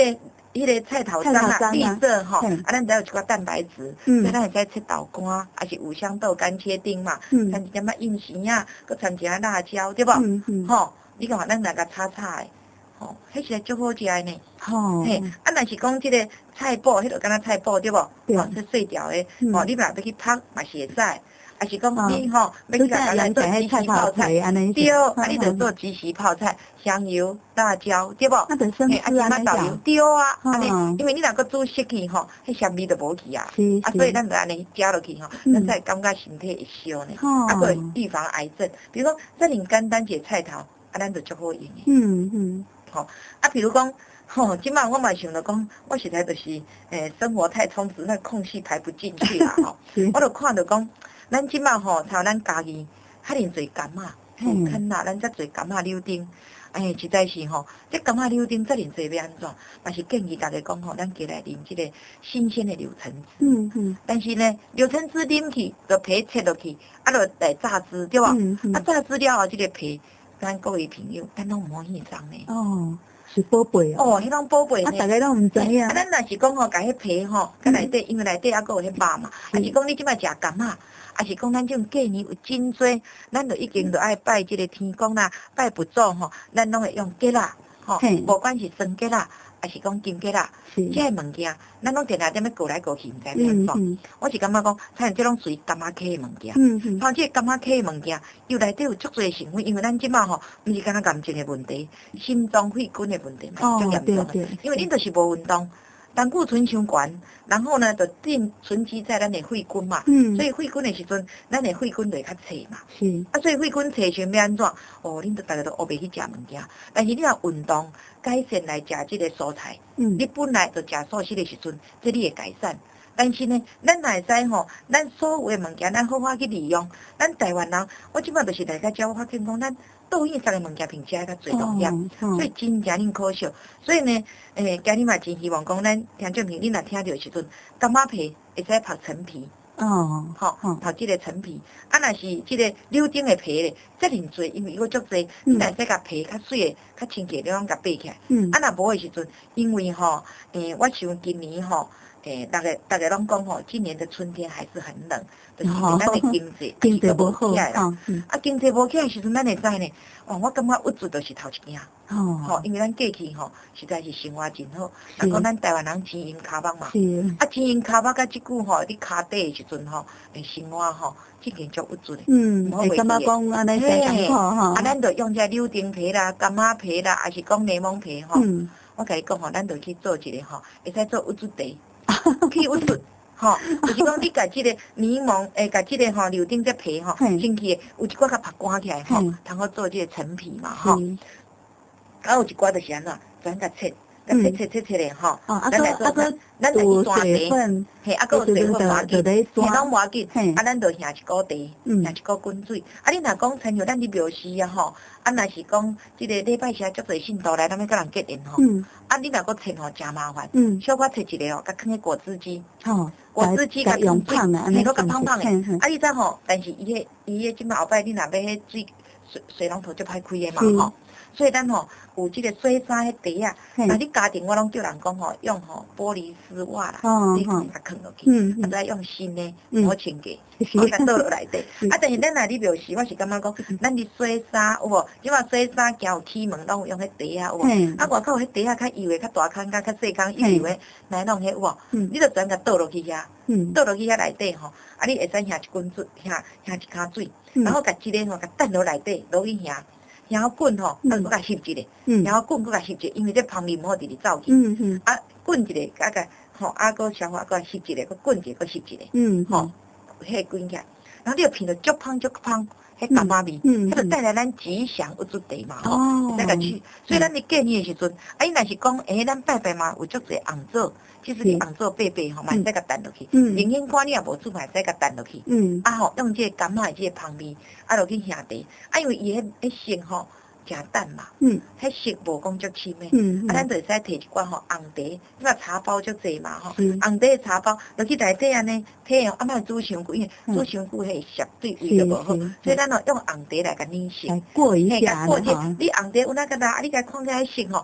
迄个菜头章啊，绿色吼，咱得有一寡蛋白质，所以咱会使切豆干，还是五香豆干切丁嘛，掺一点仔硬丝啊，搁掺一下辣椒，对无？吼，你看咱来甲炒炒的，吼，迄是足好食的呢。嘿，若是讲即个菜脯，迄个敢若菜脯对无？吼，切碎条的，吼，你若要去拍嘛是会使。还是讲你吼，要去甲咱做即时泡菜，对，啊，你着做即时泡菜，香油、辣椒，对无？啊， 啊， 加豆油，对啊，安尼，因为你若搁煮熟去吼，迄香味就无去啊。啊，所以咱着安尼加落去吼，咱才会感觉身体会烧呢，啊，搁会预防癌症。比如讲，遮尔简单一个菜头，啊，咱就足好用的。吼，啊，比如讲。吼，即摆我嘛想着讲，我实在就是生活太充实，那空隙排不进去啦吼。我就看着讲，咱即摆吼，像咱家己遐尼侪柑仔，看啦，咱遮侪柑仔柳丁，实在是吼，这柑仔柳丁遮尔侪要安怎？嘛是建议大家讲吼，咱加来啉即个新鲜的柳橙汁。但是呢，柳橙汁啉去，就皮切落去，啊，就来榨汁，对无？啊，榨汁了后，即个皮，咱各位朋友，咱拢无稀张呢。 是宝贝哦。哦，迄种宝贝呢？ 大家拢毋知影。 啊，咱若是讲吼，甲迄皮吼，甲内底，因为内底还佫有迄肉嘛。啊是讲你即摆食柑仔，啊是讲咱种过年有真多，咱就已经就爱拜即个天公啦，拜佛祖吼，咱拢会用桔仔，吼，无管是酸桔仔，还是讲金桔仔，这个物件，咱拢定定踮咧过来过去，毋知要安怎。我是感觉讲，像这种属于柑仔科的物件。像这个柑仔科的物件，又内底有足多成分，因为咱即摆吼，毋是干那癌症的问题，心脏血管的问题嘛，足严重的。因为恁就是无运动，胆固醇伤悬，然后呢，就存积在咱的血管嘛。所以血管的时阵，咱的血管就会较脆嘛。啊，所以血管脆时要安怎？哦，恁大家都学袂去食物件，但是你若运动，改善来食即个蔬菜。你本来就食素食的时阵，这你会改善。但是呢，咱会使吼，咱所有的物件，咱好好去利用。咱台湾人，我即摆就是来甲教我发现讲，咱倒印上的物件并且较侪农业，所以真正恁可惜。所以呢，今日嘛真希望讲，咱听众朋友，恁若听到时阵，柑仔皮会使拍陈皮。吼，头即个陈皮，啊，若是即个柳丁的皮咧，遮尔多，因为伊个足多，你若使甲皮较水的、较清洁，你拢甲掰起来。啊，若无的时阵，因为吼，我想今年吼，大家拢讲吼，今年的春天还是很冷，就是因为咱的经济无起来啦。啊，经济无起来时阵，咱会知呢。哦，我感觉物质就是头一件。吼，因为咱过去吼，实在是生活真好。若讲咱台湾人钱银卡目嘛，啊，钱银卡目甲即句吼，你骹底的时阵吼，生活吼，即件足物质的。 会感觉讲安尼真艰苦吼。 啊，咱就用这柳丁皮啦、柑仔皮啦，还是讲柠檬皮吼。我甲你讲吼，咱就去做一个吼，会使做物质茶，去物质。吼，就是讲你甲即个柠檬，甲即个吼柳丁这皮吼，进去有一寡甲拍干起来吼，通好做即个陈皮嘛吼。啊，有一寡就是安怎，咱甲切咧吼，咱来做，咱来去抓茶，嘿，啊，佫有水分无要紧，嘿，拢无要紧，啊，咱就下一股茶，下一股滚水。啊，你若讲亲像咱伫庙寺啊吼，啊，若是讲即个礼拜时足侪信徒来，咱要甲人结缘吼，啊，你若佫切吼真麻烦，小可切一个哦，甲放喺果汁机，果汁机甲用水，嘿，佫甲胖胖的，啊，你知吼，但是伊迄即摆后摆你若要迄水龙头足歹开的嘛吼。所以咱吼有即个水沙迄茶啊，那你家庭我拢叫人讲吼，用吼玻璃丝袜啦，你甲放落去，啊再用新的抹清洁，我甲倒落内底。啊，但是咱若伫庙时，我是感觉讲，咱伫水沙有无？即马水沙行有起门拢有用迄茶啊有无？啊，外口迄茶啊较油的，较大坑较细坑油的，来弄迄有无？你着全甲倒落去遐，倒落去遐内底吼，啊，你会使下一滚水，下一骹水，然后甲即个吼甲等落内底，落去遐。然后滚吼，啊，佫甲翕一个，然后滚佫甲翕一个，因为这芳味毋好直直走去。啊，滚一个，啊个吼，啊佫消化，佫翕一个，佫滚一个，佫翕一个。吼，迄滚起来，然后你就闻到足芳足芳，迄柑仔味，迄就带来咱吉祥物质茶嘛吼，会使甲取。所以咱伫过年的时阵，啊，伊若是讲，咱拜拜嘛，有足侪红枣，其实你红枣白白吼，嘛会使甲淡落去。明显看你也无煮，嘛会使甲淡落去。啊吼，用这个柑仔的这个芳味，啊落去下茶，啊因为伊迄色吼。真淡嘛，迄色无讲足深诶，啊，咱就会使摕一罐吼红茶，你看茶包足济嘛吼，红茶的茶包落去内底安尼，摕哦，莫煮伤久，因为煮伤久迄涩对胃就无好，所以咱用红茶来甲捻色， 过一下过一下，你红茶有哪个啦？啊，你甲看起来色吼，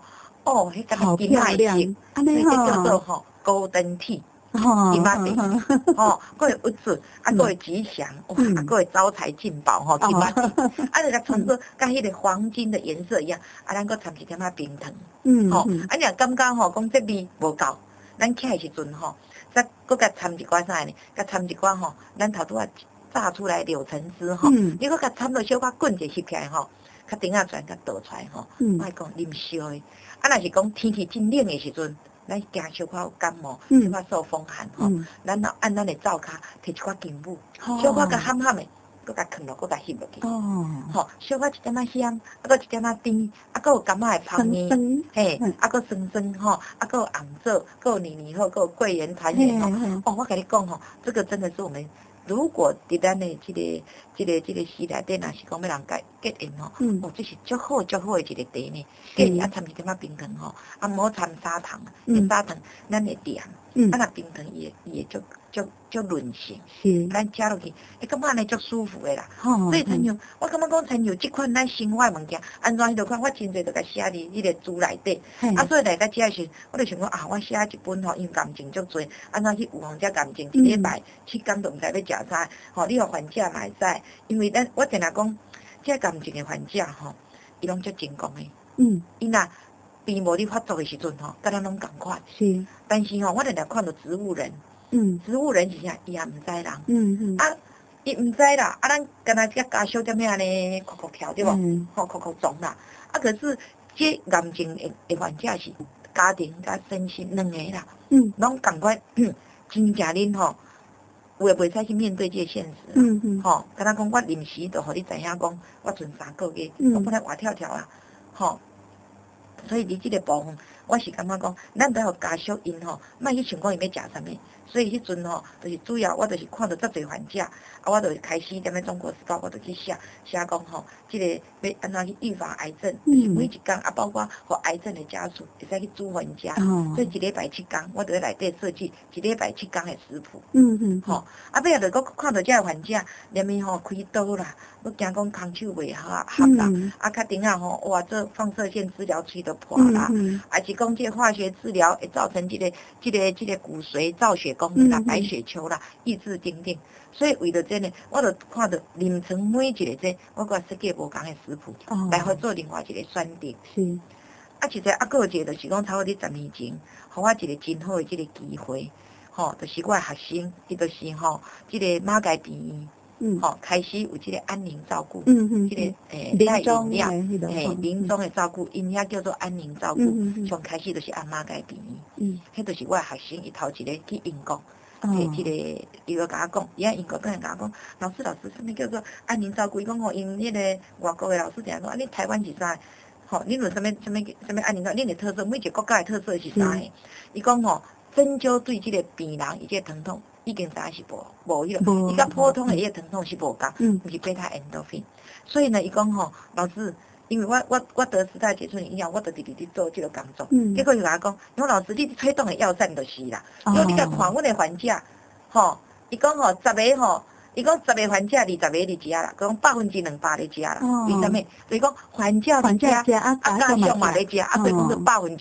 哦，迄个好漂亮，安尼吼，叫做吼golden tea。金马地，吼，佫会有准，佫会吉祥，哇，佫会招财进宝，吼，金马地，就甲穿做甲迄个黄金的颜色一样，咱佫掺一点仔冰糖，吼，若感觉吼，讲这味无够，咱起的时阵吼，再佫甲掺一寡啥呢？甲掺一寡吼，咱头拄仔炸出来柳橙汁吼，你佫甲掺落小可滚者翕起来吼，较顶仔转甲倒出来吼，我来讲啉烧的，若是讲天气真冷的时阵。咱惊小可有感冒，小可受风寒吼，咱若按咱的灶骹摕一寡金母，小可甲喊喊的，佮甲放落，佮甲翕落去，吼，小可一点仔香，佮一点仔甜，佮有柑仔的芳味，嘿，佮酸酸吼，佮有红枣，佮有黏黏好，佮有桂圆、团圆吼，哦，我甲你讲吼，这个真的是我们。如果伫咱的这个时内底，若是讲要人结缘吼，哦，这是足好足好的一个茶呢。结缘掺一点仔冰糖吼，莫掺砂糖，砂糖咱会甜，若冰糖伊会足润性，咱食落去，会感觉安尼足舒服的啦。所以亲像我感觉讲亲像即款咱生活的物件，安怎迄落款，我真侪都甲写伫迄个书内底。所以来甲遮时，我就想讲我写一本吼，因感情足侪，安怎去预防这感情？一礼拜7天都毋知要食啥，吼，你互患者嘛会使，因为我定定讲，这感情的患者吼，伊拢足成功的。伊若病无咧发作的时阵吼，甲咱拢共款。是。但是吼，我定定看到植物人。植物人是啥？伊也毋知人。伊毋知啦，咱干那加小点仔呢，哭哭跳对无？吼，哭哭撞啦。可是这癌症的患者是家庭甲身心两个啦。拢共款，真正恁吼，有诶袂使去面对这个现实。吼，敢若讲我临时就互你知影讲，我剩3个月，我本来活跳跳啊，吼。所以伫即个部分，我是感觉讲，咱都要加速因吼，莫去想讲伊要食啥物。所以迄阵吼，就是主要我就是看到遮侪患者，我就开始踮咧中国时报，我就去写讲吼，即个要安怎去预防癌症，就是每一工包括互癌症的家属会使去煮饭食。所以一礼拜7天，我伫咧内底设计一礼拜7天的食谱。吼，尾仔就佫看到遮个患者，连伊吼开刀啦，要惊讲空手袂合啦，较顶仔吼，哇，做放射线治疗喙都破啦，是讲这个化学治疗会造成这个骨髓造血功能啦、白血球啦、意志等等。所以为了这呢，我就看到临床每一个这，我甲设计无同的食谱，来互做另外一个选择。是。其实佫有一个就是讲，差不多10年前，互我一个真好的这个机会，吼，就是我的学生，伊就是吼，这个马偕病院，吼，开始有这个安宁照顾，这个带饮料，临终的照顾，因遐叫做安宁照顾，从开始就是按马偕病院，迄就是我的学生，伊头一个去英国。这个伊就甲我讲，伊英国跟人甲我讲，老师，什么叫做安宁照顾？伊讲吼，因迄个外国的老师定讲，你台湾是啥？吼，恁有什么安宁照？恁的特色，每一个国家的特色是啥？伊讲吼，针灸对这个病人伊这个疼痛，已经知影是无迄个，伊甲普通的迄个疼痛是无共，是贝塔 endorphin。所以呢，伊讲吼，老师。因为我得时代接触以后，我就直直伫做这个工作。结果伊甲我讲，杨老师，你推动的药膳就是啦。因为你甲看阮的患者，吼，伊讲吼10个吼，伊讲10个患者20个伫食啦，讲200%伫食啦。为什么？就是讲患者伫食，家属嘛伫食，所以讲做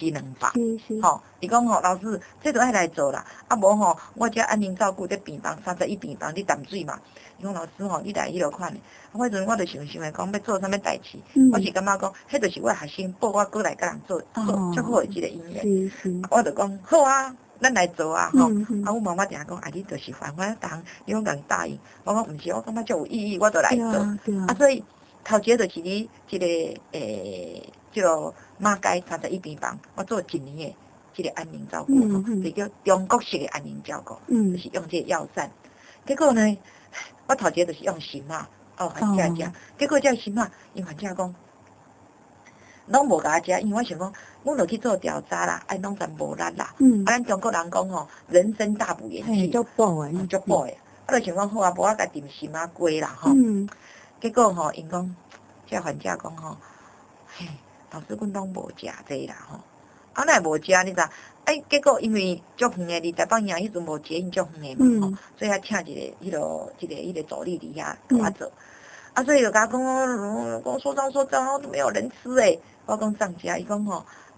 200%。吼，伊讲吼，老师，这都爱来做啦。无吼，我这安宁照顾这病房31病房，你淡水嘛。伊讲老师吼，你来迄落款的。我阵我就想的讲要做啥物代志，我是感觉讲，迄就是我学生报我过来甲人做足好的一个因缘。我就讲好啊，咱来做啊，吼。阮妈妈定讲，你就是烦我当，你讲人答应，我讲毋是，我感觉足有意义，我就来做。所以头节就是你这个叫马偕31病房，我做1年的这个安宁照顾，就叫中国式的安宁照顾，就是用这个药膳。结果呢，我头节就是用心嘛。患者食，结果这心啊，因患者讲，拢无甲我食，因为我想讲，阮落去做调查啦，拢全无力啦。咱中国人讲吼，人生大补元气，足补的。我就想讲好啊，无我甲定心啊过啦吼。结果吼，因讲，这患者讲吼，嘿，老师阮拢无食这啦吼。哪会无食？你知？结果因为足远的，伫台北营迄阵无捷运足远的嘛吼，所以还请一个助理伫遐甲我做。所以就甲我讲，说脏，都没有人吃诶。我讲上家，伊讲吼，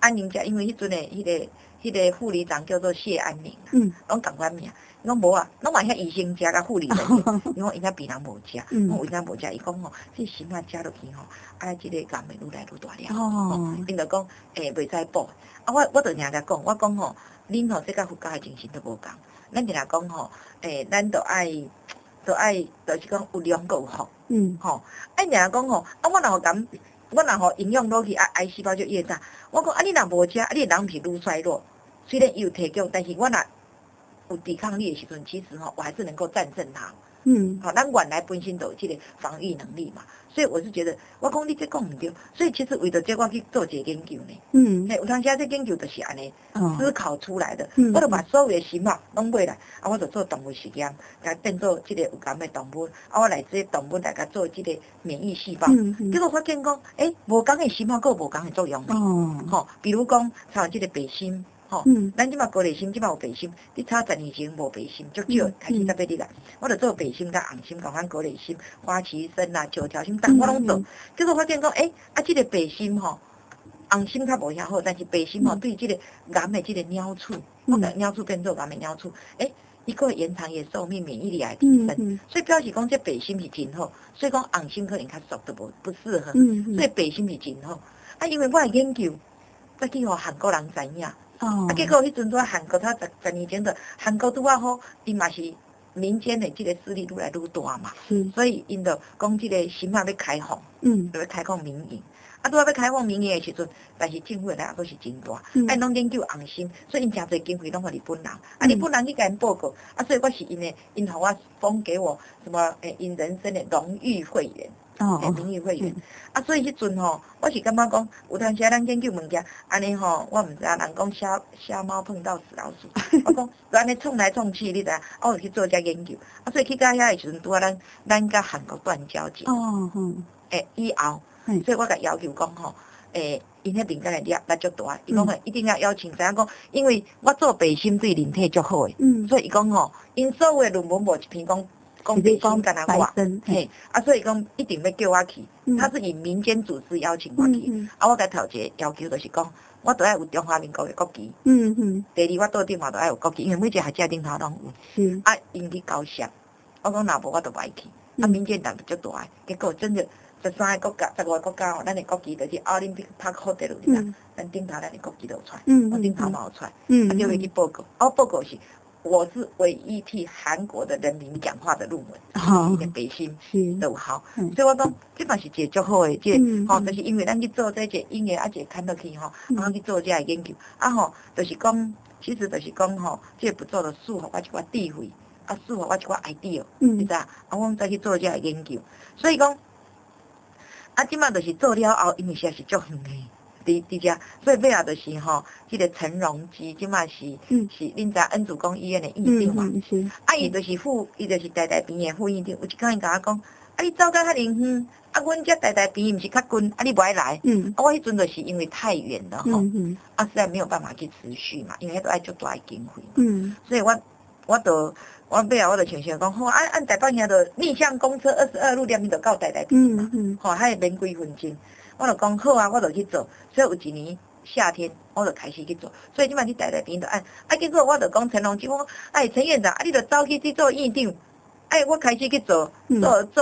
安宁家，因为迄阵的迄个护理长叫做谢安宁，拢共款名。伊讲无啊，拢嘛遐医生食甲护理人员，伊讲因遐病人无食，我为啥无食？伊讲吼，这心啊食落去吼，即个癌会愈来愈大了。因就讲袂使补。我就听甲讲，我讲吼，恁吼这甲佛教的精神都无共。咱定定讲吼，咱就爱，就是讲有量够有福。吼，定定讲吼，我若吼营养落去，癌细胞就越大。我讲你若无食，你人体愈衰弱。虽然伊有提供，但是我若有抵抗力的时阵，其实我还是能够战胜它。好，咱原来本身就有这个防御能力嘛，所以我是觉得，我讲你这讲唔对，所以其实为着这我去做一个研究呢。有当时这研究就是安尼思考出来的。我就把所有的心嘛拢买来，我就做动物实验，甲变做这个有癌的动物，我来这动物来甲做这个免疫细胞。结果发现讲，无共的心嘛，佫无共的作用。比如讲像这个白心。咱即马高丽参即马有白心，你炒10年前无白心，足少，开始才买入来。我就做白心甲红心，共款高丽参、花旗参啦、九条心，但我拢做。结果发现讲，即个白心红心较无遐好，但是白心对即个癌的即个鸟鼠，鸟鼠变做癌的鸟鼠，伊个延长伊寿命，免疫力也提升。所以表示讲这白心是真好，所以讲红心可能较熟都不适合。所以白心是真好。因为我的研究，再去互韩国人知影。结果迄阵在韩国，他10年前的韩国拄啊好，伊嘛是民间的这个势力愈来愈大嘛，所以因就讲这个心要开放，就要开放民营。拄要开放民营的时阵，但是政府的力都是真大，拢研究红心，所以因诚侪经费拢互日本人，日本人去甲因报告，所以我是因互我封给我什么因人生的荣誉会员。名誉会员，所以迄阵我是感觉讲，有当时咱研究物件，安尼我毋知人讲瞎猫碰到死老鼠，我讲就安尼冲来冲去，你知影，我就去做遮研究，所以去到遐的时阵，拄啊咱甲韩国断交者，以后，所以我甲要求讲因迄民间的力足大，伊讲一定要邀请知影讲，因为我做白心对人体足好的，所以伊讲因所有的论文无一篇讲白心干那我，所以讲一定要叫我去，他是以民间组织邀请我去，我甲头一个要求就是讲，我都要有中华民国的国旗，第二我桌顶嘛都要有国旗，因为每一个学者顶头拢有，因去交涉，我讲若无我都袂去，民间人足大的，结果真的13个国家、15个国家咱的国旗就是奥林匹克拍好的路啦，咱顶头咱的国旗都有出，我顶头嘛有出，就会去报告，报告是。我是唯一替韩国的人民讲话的论文，伊的白心都好，所以我讲这嘛是一个足好的，就是因为咱去做这个音乐，一个看落去然后去做这个研究，就是讲，其实就是讲这不做的束缚我一寡智慧，束缚我一寡 idea，你知啊？我再去做这个研究，所以讲，即嘛就是做了后，因为实在是足远的。伫遮，所以尾后就是这个陈荣基，即嘛是恁知恩主公医院的院长嘛，伊就是台大边的副院长。有一天伊甲我讲，你走到遐尼远，阮遮台大边毋是较近，你不爱来？我迄阵就是因为太远了实在没有办法去持续嘛，因为迄都爱足大的经费嘛，所以我尾后我就想讲，好按台北遐就逆向公车22路那边就到台大边嘛，还会免几分钟。我就讲好我就去做，所以有一年夏天我就开始去做，所以即摆去台大边就按，结果我就讲陈荣基，我讲陈院长，你就走去做院长，我开始去做无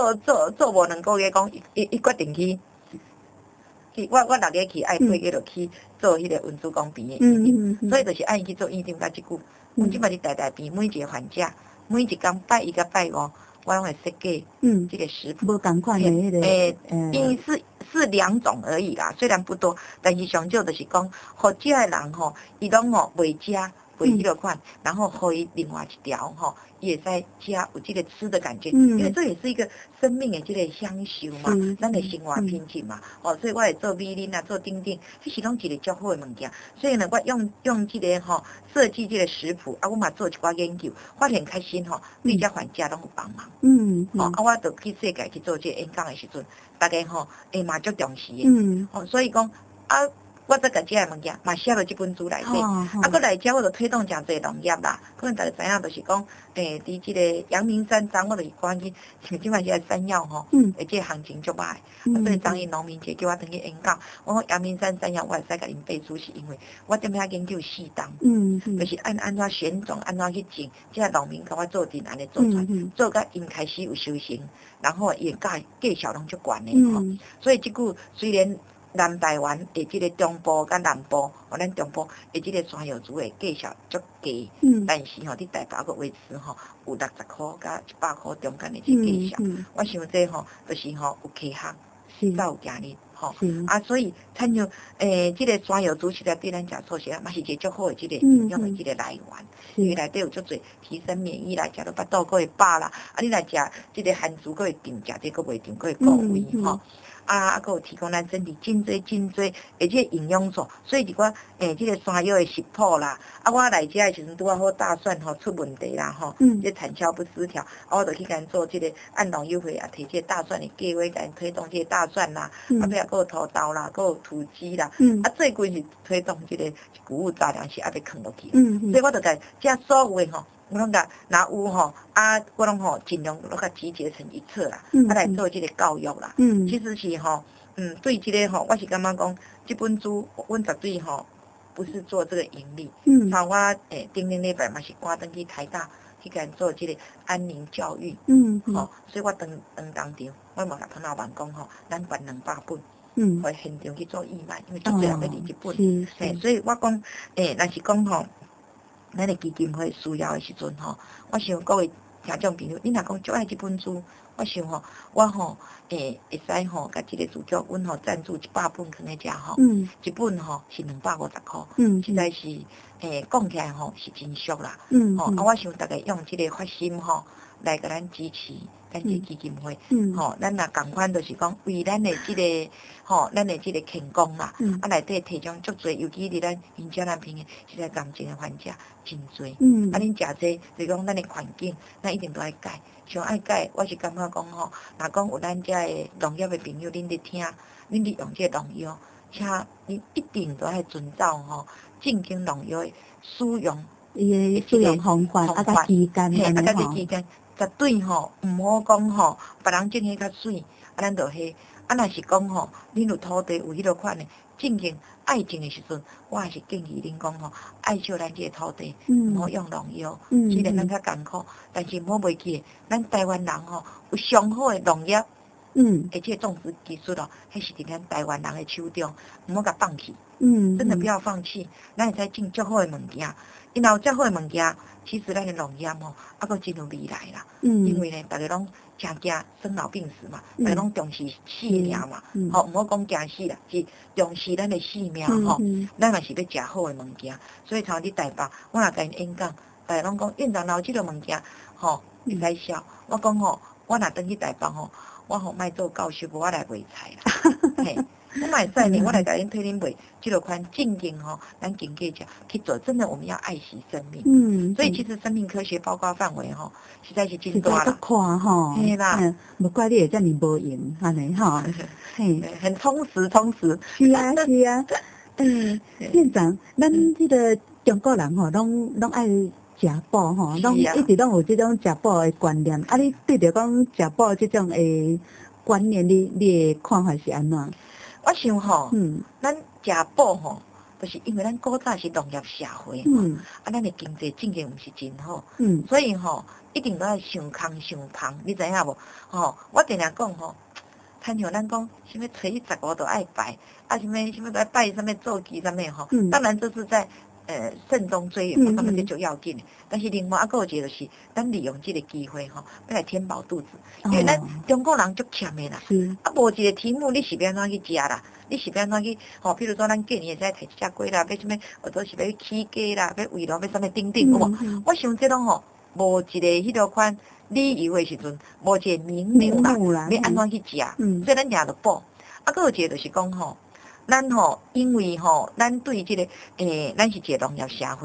2个月，讲伊决定去，我6个去，8个就去做迄个文殊公边的院长，所以就是按伊去做院长甲即久，我即摆伫台大边每一个患者，每一天拜1甲拜5。我拢会设计这个食谱， 无同款的迄个， 因为是2种而已啦，虽然不多，但是上少就是讲，互食的人伊拢袂食迄个款，然后互伊另外一条伊会使食有这个吃的感觉，因为这也是一个生命的这个享受嘛，咱的生活品质嘛，所以我会做米粒做丁丁，这是拢一个足好的物件，所以呢，我用这个设计这个食谱，我嘛做一寡研究，发现开心对这患者拢有帮忙，我就去世界去做这个演讲的时阵，大家嘛足重视的，所以讲我再甲这个物件嘛写落这本书内底，搁内遮我就推动诚济农业啦。可能大家知影，就是讲，伫这个阳明山上，我就是赶紧，像即摆是山药吼，这行情足歹，所以当伊农民节叫我等去演讲，我讲阳明山山药我会使甲因背书，是因为我踮遐研究四冬，就是安怎选种，安怎去种，即个农民甲我做阵安尼做出来，做甲因开始有修行，然后也价小拢足悬的吼，所以即句虽然。南台湾的即个中部甲南部，咱中部的即个山药猪的价小足低，但是吼，伫台北个维持吼有60块甲100块中间的即个价小，我想这吼就是吼有科学，才有今日吼，所以参照即个山药猪实在对咱食素食嘛是一个足好的即个营养的即个来源，因为内底有足侪提升免疫啦，食到腹肚佫会饱啦，你若食即个番薯佫会甜，食这佫袂甜，佫会固胃吼。佫有提供咱身体真多，而且营养素，所以一寡即个山药的食谱啦，我来遮的时阵拄好大蒜吼出问题啦吼，这产销不失调，我就去甲因做即个按农优惠摕即个大蒜的价位，甲因推动即个大蒜啦，尾仔佫有土豆啦，佫有土鸡啦，最近是推动即个谷物杂粮是要放落去，所以我就甲遮所有的吼。我拢甲若有吼，我拢吼尽量拢甲集结成一册啦，来做即个教育啦。其实是吼，对即个吼，我是感觉讲，即本书阮绝对吼，不是做这个盈利。像我顶礼拜嘛是赶登去台大去甲做即个安宁教育。吼，所以我当场我嘛甲彭老板讲吼，咱办200本，回现场去做义卖，因为足侪人要伫一本。所以我讲，若是讲吼。咱的基金会需要的时阵吼，我想各位听众朋友，你若讲足爱这本书，我想吼，我吼会使吼，甲这个主角，阮吼赞助100本放在遮吼，一本吼是250块，实在是讲起来吼是真俗啦，我想大家用这个发心吼来甲咱支持。咱这基金会，吼，咱若共款就是讲为咱的这个，吼，咱的这个健康啦，内底提供足侪，尤其伫咱云嘉南平的，现在癌症的患者真侪，恁食这，就是讲咱的环境，咱一定都爱改，像爱改，我是感觉讲吼，若讲有咱遮的农业的朋友，恁伫听，恁伫用这农药，请恁一定都爱遵照吼，正经农药的使用， 伊的使用方法，甲期间， 期间。绝对吼，毋好讲吼，别人种迄较水，咱就迄。若是讲吼，恁有土地有迄落款的，正经爱种的时阵，我也是建议恁讲吼，爱惜咱这个土地，毋好用农药。虽然咱较艰苦，但是毋好袂记，咱台湾人吼有上好的农业，而且种植技术哦，迄是伫咱台湾人的手中，毋好甲放弃。真的不要放弃，咱会使种足好的物件。因若有遮好的物件，其实咱的农业吼，佫真有未来啦。因为呢，大家拢诚惊生老病死嘛，大家拢重视性命嘛，吼，毋好讲惊死啦，是重视咱的性命吼。咱嘛是要食好的物件，所以像伫台北，我若甲因演讲，大家拢讲院长若有即个物件，吼，会使销。我讲吼，我若转去台北吼，我吼莫做教授，无我来卖菜啦。嘿。我嘛会使呢，我来甲恁推恁卖即落款正经吼，咱经过者去做，真的我们要爱惜生命。所以其实生命科学包括范围吼，实在是真大啦。 看吼， 嘿啦， 无怪你会遮尔无用安尼吼， 嘿，很充实。 是啊，院长，咱即个中国人吼，拢爱食补吼，拢一直拢有即种食补的观念。你对着讲食补即种的观念，你的看法是安怎？ 我想吼，咱食补吼，就是因为咱古早是农业社会嘛，咱的经济正经毋是真好，所以吼一定都要上空上芳，你知影无？吼，我定定讲吼，亲像咱讲什么初一15都爱拜，什么都爱拜什么做祭什么吼，当然这是在慎终追远，他们这就要紧。但是另外佫有一个就是，咱利用这个机会吼，要来填饱肚子，因为咱中国人足欠的啦，无一个题目你是要安怎去食啦？你是要安怎去？吼，譬如说咱过年会使摕一只鸡啦，要什么？或者是要起鸡啦，要围炉，要什么等等，有无？我想这拢吼，无一个迄落款理由的时阵，无一个名目啦，要安怎去食？所以咱食着补。佫有一个就是讲吼。咱吼，因为吼，咱对这个咱是一个农业社会，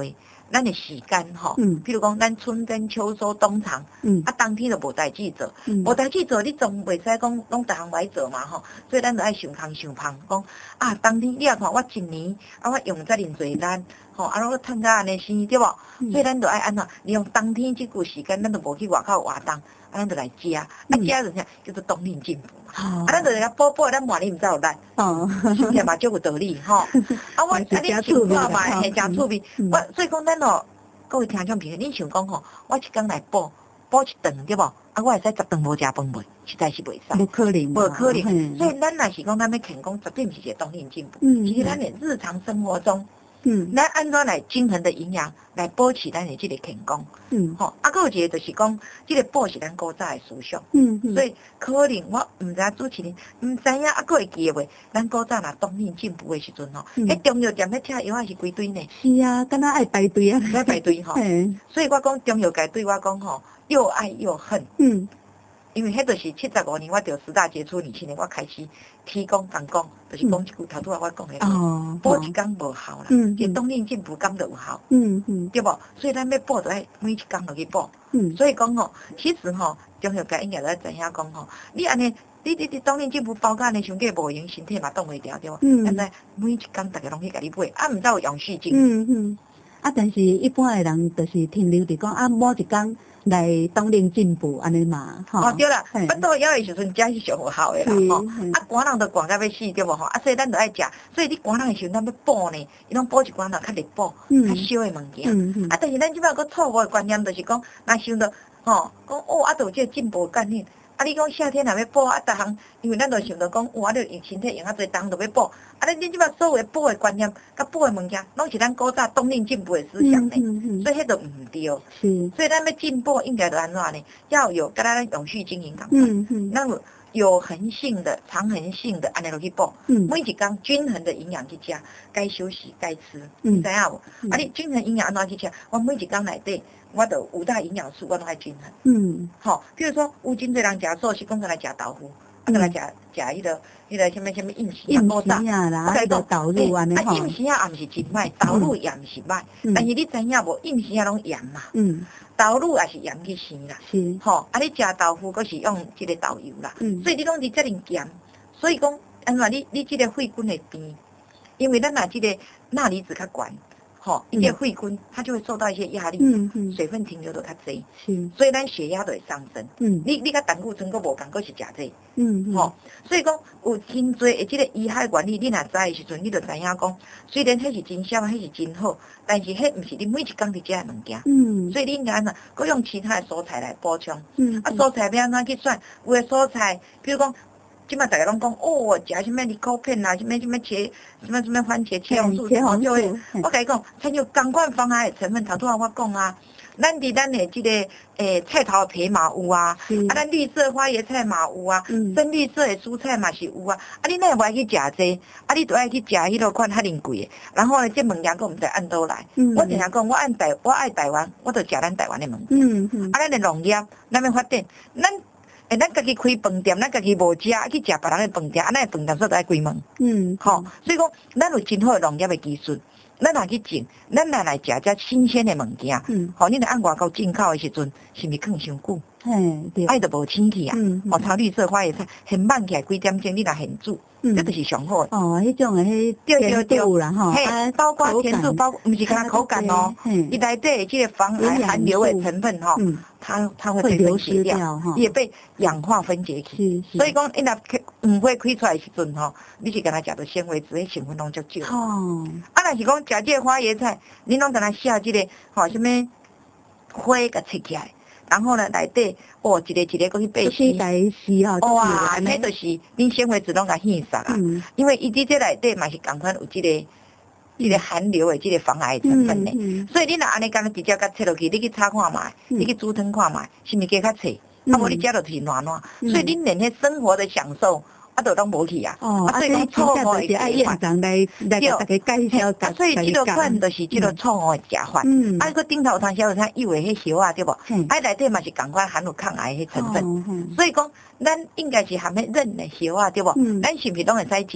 咱的时间吼，譬如讲咱春耕秋收冬藏，啊冬天就无代志做，无代志做，你总袂使讲拢逐项来做嘛吼，所以咱就爱想空想芳，讲啊冬天你也看我一年啊我用遮尔济力，吼啊我趁甲安尼生对无？所以咱就爱安怎利用冬天即句时间，咱就无去外口活动，啊咱就来食，啊食就啥叫做冬令进补嘛，啊咱就来补补，咱晚年毋知有力，想起来嘛足有道理吼，啊我啊你想看嘛，嘿真趣味，我所以讲咱哦。各位听众朋友，恁想讲吼，我一工来补一顿对无？啊，我会使10顿无食饭袂？实在是袂使， 无可能， 无可能。所以咱若是讲咱要健康，绝对毋是一个冬令进补。其实咱的日常生活中，咱安怎来均衡的营养来保持咱的这个健康？吼，啊，还有一个就是讲，这个补是咱古早的思想。所以可能我毋知主持人毋知影，啊，还会记诶话，咱古早若冬令进补的时阵吼，迄中药店咧拆药啊是规堆呢。 是啊，敢若爱排队啊， 爱排队吼。所以我讲中药界对我讲吼，又爱又恨。因为迄就是75年，我着10大杰出女青年，我开始提供讲，就是讲一句头拄仔我讲诶话，补一工无效啦，这冬令进补敢就有效，对无？所以咱要补就爱每一工落去补。所以讲吼，其实吼，中药界应该知影讲吼，你安尼，你冬令进补包甲安尼伤过无用，身体嘛挡袂牢，对无？咱知每一工逐个拢去甲你买，啊，毋则有永续性。 啊，但是一般诶人就是停留伫讲啊，某一工来冬令进补安尼嘛，吼。 哦，对啦，巴肚枵诶时阵，食是上有效诶啦，吼。啊，寒人着寒甲要死，对无吼？啊，所以咱着爱食，所以你寒人诶时阵，咱要补呢，伊拢补一寡较热补、较烧诶物件。啊，但是咱即摆佫错误诶观念，就是讲，若想着吼，讲哦，啊，着有即个进补概念。啊，你讲夏天若要补啊，逐项，因为咱着想着讲，我着用身体用较侪冬着要补，啊，恁即摆所有诶补诶观念，甲补诶物件，拢是咱古早冬令进补诶思想呢，所以迄着毋对。所以咱要进补，应该着安怎呢？要有甲咱永续经营共款，那么有恒性的、长恒性的，安尼落去补，每一工均衡的营养去食，该休息该吃，你知影无？啊，你均衡营养安怎去吃？我每一工内底。我的5大营养素我拢爱均衡。好，譬如说，有真侪人食素食，讲来食豆腐，啊，来食迄个什么硬硬古早， 啦，迄个豆乳安尼吼。啊，硬时啊，也毋是真歹，豆乳也毋是歹，但是你知影无？硬时啊拢盐嘛，豆乳也是盐去生啦， 是， 吼。啊，你食豆腐佫是用即个豆油啦，所以你拢是遮尔咸，所以讲安怎你即个肺菌会变，因为咱若即个钠离子较悬。吼，一些肺菌它就会受到一些压力，水分停留得较济，所以咱血压就会上升。你甲胆固醇佫无共，佫是食这，吼，所以讲有真侪的即个医学原理，你若知的时阵，你就知影讲，虽然迄是真少，迄是真好，但是迄毋是你每一工伫食的物件，所以你应该安怎，佫用其他的蔬菜来补充。啊，蔬菜要安怎去选？有的蔬菜，比如讲。即摆大家拢讲哦，食什么利口片啦，什么茄，什么番茄茄红素，就会。我甲你讲，它有同款防癌的成分。头拄仔我讲啊，咱伫咱的即个菜头皮嘛有啊，啊咱绿色花椰菜嘛有啊，深绿色的蔬菜嘛是有啊。啊你哪会爱去食这？啊你都爱去食迄落款较珍贵的。然后呢，这物件佫毋知按倒来。我定常讲，我爱台湾，我就食咱台湾的物件。啊咱的农业，咱要发展，咱家己开饭店，咱家己无食，去食别人的饭店，啊，咱的饭店说都爱关门。吼，所以讲，咱有真好的农业的技术，咱若去种，咱若来食遮新鲜的物件。吼，你若按外国进口的时阵，是毋是放伤久？ 对， 爱就无清气啊。哦，炒绿色花椰菜，现慢起来几点钟，你若现煮，这就是上好的。 哦，迄种的甜度啦，吼， 包括甜度，毋是干口感哦，伊内底即个防癌含硫的成分吼，它会被分解掉，也被氧化分解去。所以讲，伊若毋会开出来的时阵吼，你是干那食到纤维质，迄成分拢足少。哦，啊，若是讲食即个花椰菜，你拢干那写即个吼什么花甲切起来。然后呢，内底哦，一个搁去背洗，哇，迄就是恁纤维质拢甲稀杀啊。因为伊伫这内底嘛是共款有即个含硫的即个防癌成分呢。所以你若安尼干直接甲切落去，你去炒看卖，你去煮汤看卖，是毋是加较脆？啊，无你食落去软软。所以恁连迄生活的享受。啊，都拢无去啊！ 哦，所以讲错误的爱院长来甲大家介绍， 所以即个款就是即个错误的食法。啊，佮顶头有通有啥以为迄叶啊，对无？啊，内底嘛是共款含有抗癌迄成分。所以讲，咱应该是含迄嫩的叶啊，对无？咱是毋是拢会使食？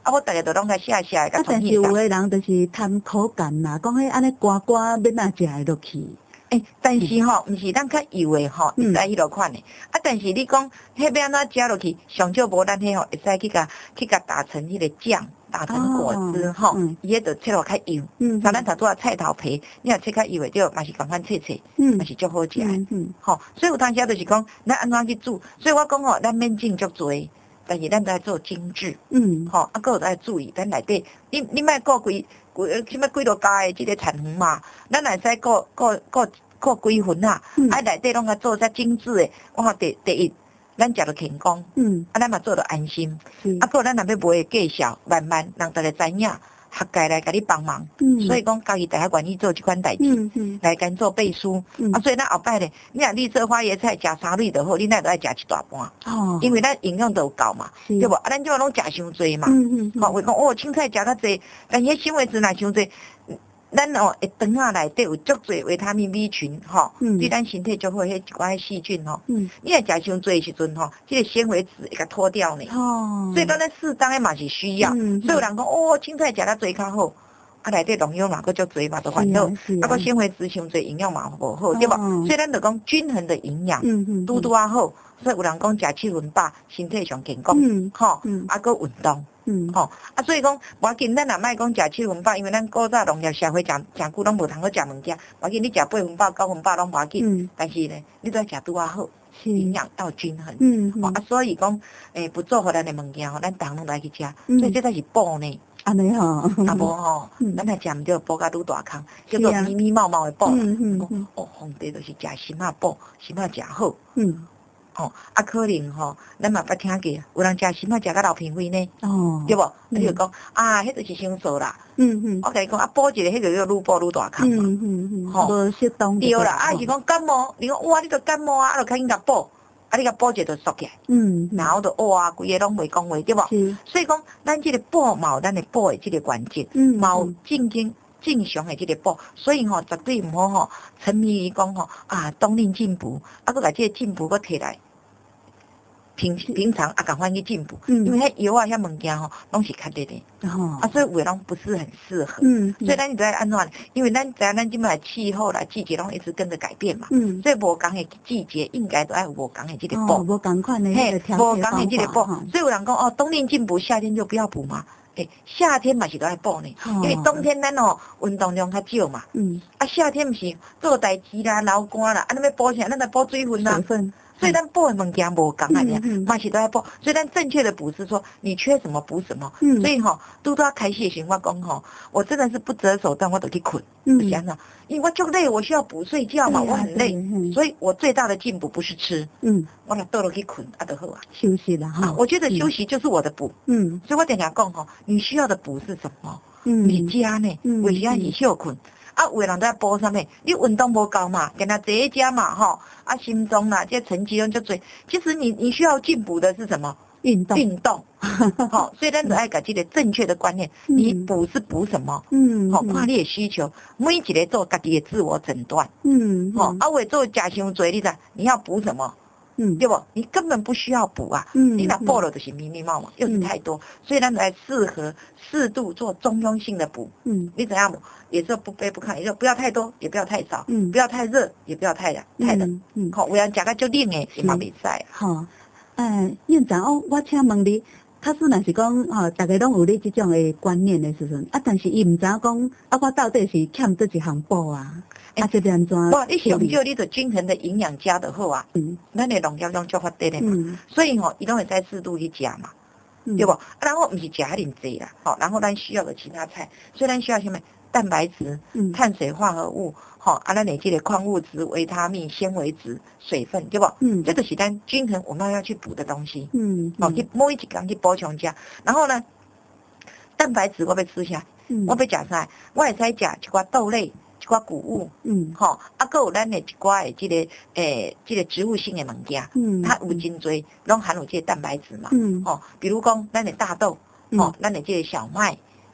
啊，我大家都拢甲写，甲统但是有的人就是贪口感啦，讲迄安尼刮要哪食会落去？ 但是毋是咱较油的会使迄落款的，但是你讲迄要安怎食落去，上少无咱迄会使去甲打成迄个酱，打成果汁伊迄就切落较油。像咱头拄仔菜头皮，你若切较油的，对，嘛是共款切，嘛是足好食的。所以有当时就是讲，咱安怎去煮，所以我讲咱免种足多，但是咱都要做精致。还有都要注意，咱内底你莫顾什么几落加的即个产phẩm嘛，咱也使顾几分啊，内底拢甲做遮精致的。我看第一，咱食着健康，咱嘛做着安心。还有咱若要卖介绍，慢慢让大家知影，合家来甲你帮忙。所以讲家己大家愿意做即款代志，来跟做背书。所以咱后摆咧，你若绿色花椰菜食3粒就好，你那都爱食一大半。因为咱营养都有够嘛，对无？咱即摆拢食伤济嘛。话讲青菜食较济，但是纤维质若伤济。咱会肠仔内底有足侪维他命 B 群，对咱身体足好，迄一寡细菌你若食伤济时阵即个纤维质会甲脱掉呢。所以咱适当的嘛是需要。所以有人讲青菜食较济较好，内底农药嘛佫足济嘛，都烦恼。佫纤维质伤济，营养嘛无好，对无？所以咱就讲均衡的营养，拄啊好。所以有人讲食7分饱，身体上健康，佫运动。所以讲，无要紧，咱也莫讲食7分饱，因为咱古早农业社会诚久拢无通好食物件。无要紧，你食8分饱、9分饱拢无要紧。但是呢，你都要食拄啊好，营养要均衡。所以讲，不做互咱的物件咱逐项拢来去食，所以这才是补呢。 安尼无咱若食毋着补甲愈大空，叫做咪咪毛毛的补。皇帝就是食心仔补，心仔食好。可能咱嘛捌听过，有人食心仔食甲流鼻血呢，对无？你就讲迄就是伤素啦。我甲你讲补一个，迄个叫愈补愈大空嘛。 无适当对啦，是讲感冒，你讲你著感冒就赶紧甲补，你甲补者就缩起来。然后就规个拢袂讲话，对无？所以讲，咱即个补嘛有咱的补的即个关键，嘛有正常的即个补，所以绝对毋好沉迷于讲当令进补，佫把即个进补佫摕来。平常共款去进补，因为迄药遐物件拢是较热的，所以有的拢不是很适合。所以咱就要安怎？因为咱知影咱即摆气候啦、季节拢一直跟着改变嘛，所以无同的季节应该都要有无同的即个补， 无同款的迄个调节方法。 所以有人讲冬令进补，夏天就不要补嘛。夏天嘛是都要补呢，因为冬天咱运动量较少嘛。夏天毋是做代志啦、流汗啦，安尼要补啥？咱来补水分啦。所以咱补的物件无共安尼，嘛是都要补。所以咱正确的补是说，你缺什么补什么。所以拄到开始时我讲我真的是不择手段，我都去困。想想，因为我就累，我需要补睡觉嘛，我很累，所以我最大的进补不是吃，我倒落去困就好啊， 休息了哈。 我觉得休息就是我的补。所以我常常讲你需要的补是什么？你家呢？为啥是休困？有的人在补啥物？你运动无够嘛，跟他坐在家嘛，心脏啦，这成绩就最。其实你需要进补的是什么？运动。所以咱就爱甲这个正确的观念，你补是补什么？看你的需求，每一个做家己的自我诊断。为做食伤多，你知你要补什么？对不？你根本不需要补啊。你那补了就是迷迷茫茫，又是太多，所以咱来适度做中庸性的补。你怎样补？也是不卑不亢，也就不要太多，也不要太少，不要太热，也不要太冷。有人食甲足冷的，也嘛袂使。 院长我请问你，假使若是讲大家拢有你这种的观念的时阵，但是伊毋知影讲我到底是欠倒一项补啊？这边安怎？ 你上少你就均衡的营养加的好啊。咱的农业拢足发达的嘛，所以伊拢会使适度去食嘛，对不？然后毋是食遐尼济啦，然后咱需要的其他菜，所以咱需要什么？蛋白质、碳水化合物，咱的这个矿物质、维他命、纤维质、水分，对不？这个是咱均衡我们要去补的东西。去每一天去补充加，然后呢，蛋白质我要吃啥？我要食啥？我会使食一寡豆类。一寡谷物，还有咱的一寡的这个植物性的物件，它有真多，拢含有这个蛋白质嘛，比如讲咱的大豆，咱的这个小麦，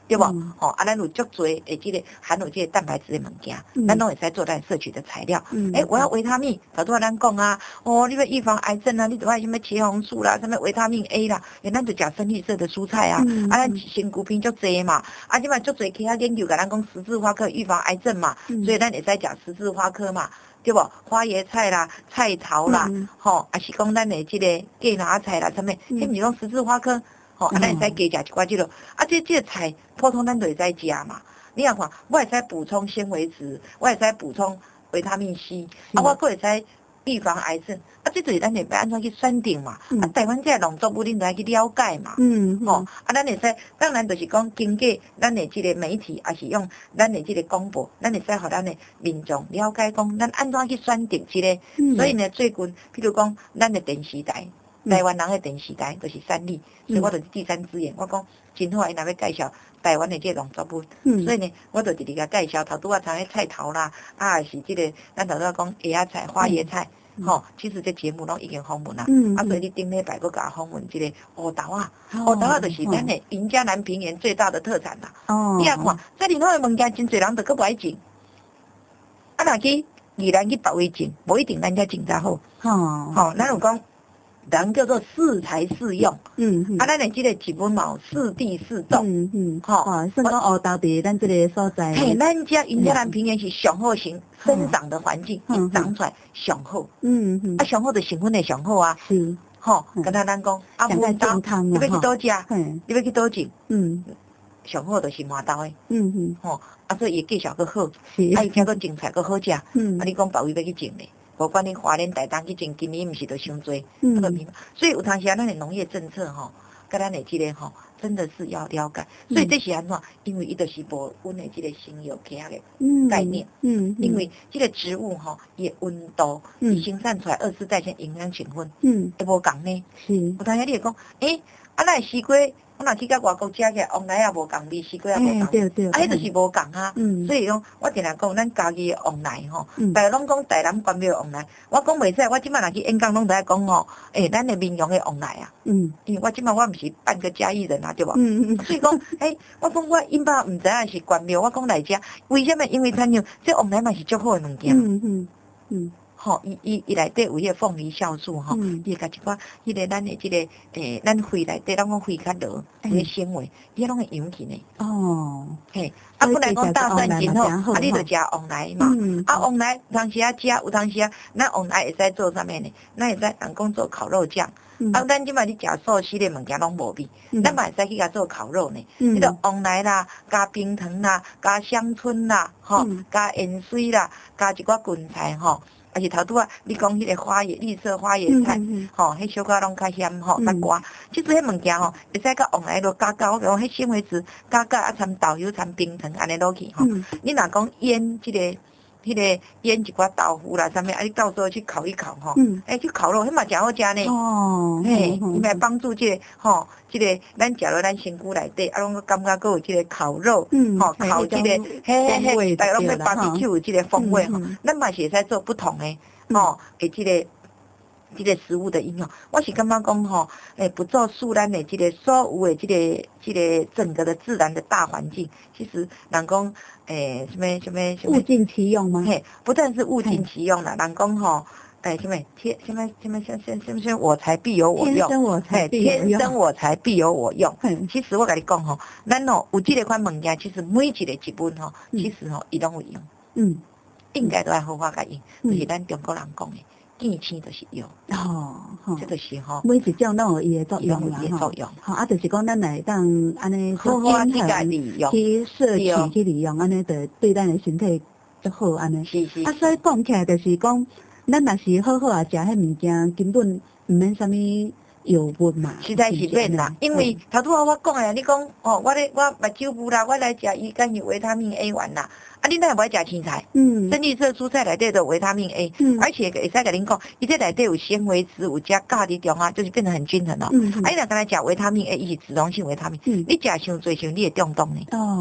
对不？咱有足多诶，这个含有这个蛋白质的物件，咱拢会使做咱摄取的材料。我要维他命，头拄仔咱讲啊，你要预防癌症啊，你就要什么茄红素啦，什么维他命 A 啦，咱就食深绿色的蔬菜啊，咱身躯边足多嘛，即摆足多其他研究甲咱讲十字花科预防癌症嘛，所以咱会使食十字花科嘛。对不？花椰菜啦、菜头啦，还是讲咱的这个芥拿菜啦，什么，迄毋是讲十字花科，咱会使加食一寡这个，这个菜普通咱都会使食嘛。你若看，我会使补充纤维质，我会使补充维他命 C，我佫会使预防癌症，这就是咱会要安怎去选定嘛。台湾这农作物恁都要去了解嘛。咱会使，当然就是讲经过咱的这个媒体，也是用咱的这个广播，咱会使互咱的民众了解讲，咱安怎去选定这个。所以呢，最近譬如讲，咱的电视台，台湾人的电视台就是三立，所以我就是第三资源。我讲真好，因若要介绍台湾的这个农作物，所以呢，我就直直甲介绍头拄仔像迄菜头啦，也是这个咱头拄仔讲椰菜、花椰菜。其实这节目拢已经访问啦，所以你顶礼拜佫甲访问这个乌豆啊，乌豆啊就是咱的云嘉南平原最大的特产啦。你也看，这里头的物件真侪人都佫不爱种，若去宜兰去别位种，无一定咱遮种较好。咱有讲。人叫做适才适用，咱的这个一分嘛，适地适种， 算讲乌豆伫咱这个所在， 咱遮云嘉南平原是上好生长的环境，长出来上好，上好就成分会上好啊，跟咱讲， 上健康你要去倒食，你要去倒种，上好就是麻豆的，所以伊计绍佫好，伊听佫种出来佫好食，你讲别位要去种咧。无管你花莲、台东去种，今年毋是就伤多，所以有当时咱的农业政策甲咱的这个真的是要了解。所以这是安怎？因为伊就是无阮的这个生有科学的概念，因为这个植物伊的温度，伊生产出来二次代谢营养成分，会无共呢。有当时你会讲，咱的西瓜。我若去到外国食起来，往来也无共味，西瓜也无共味，迄就是无共啊。所以讲，我定定讲，咱家己的往来大家拢讲台南关庙往来，我讲袂使，我即摆若去演讲，拢在讲咱的民谣的往来啊。因为我即摆我毋是半个嘉义人啊，对无？所以讲，我讲我因爸毋知影是关庙，我讲来遮，为什么？因为参照这往来嘛是足好的物件。伊内底有迄个凤梨酵素伊会甲一寡迄个咱的即个咱肺内底，咱讲肺较落，迄个纤维，伊拢会养起呢。本来讲大蒜真好，你就食往来嘛。往来有当时食，有当时咱往来会使做啥物呢？咱会使人讲做烤肉酱。咱即摆你食素食的物件拢无味，咱嘛会使去甲做烤肉呢。迄个往来啦，加冰糖啦，加香椿啦，加盐水啦，加一寡芹菜而是头拄仔你讲迄个花椰绿色花椰菜，迄小可拢较咸较寒。其实迄物件会使甲往来落加，我讲迄纤维质加掺豆油掺冰糖安尼落去你若讲腌迄个腌一寡豆腐啦，啥物你到时候去烤一烤去烤肉，迄嘛诚好食呢。伊嘛帮助这个咱食落咱身躯内底，拢感觉佫有这个烤肉，烤这个大家拢要BBQ这个风味咱嘛是会使做不同的这个食物的应用。我是感觉讲不做树咱的这个所有的这个整个的自然的大环境，其实人讲什么物尽其用吗？ 不但是物尽其用啦，人讲什么我材必有我用，天生我材必有我用。其实我跟你讲咱有这个款物件，其实每一个一分其实伊拢有用。应该都要好好甲用，就是咱中国人讲的。见青就是药，这就是每一种拢有伊的作用啦，就是讲咱来当安尼好好去甲利用， 去摄取去利用，安尼就对咱的身体足好安尼。 是。 所以讲起来就是讲，咱若是好好食迄物件，根本毋免啥物药物嘛。 实在是免啦，因为头拄仔我讲的，你讲我目睭糊啦，我来食伊甘有维他命 A 丸啦。你哪会不爱食青菜？深绿色蔬菜内底有维他命 A，而且会使甲恁讲，伊这内底有纤维质，有加钙的中就是变得很均衡你若敢若食维他命 A，伊是脂溶性维他命，你食伤侪时候你会中毒呢。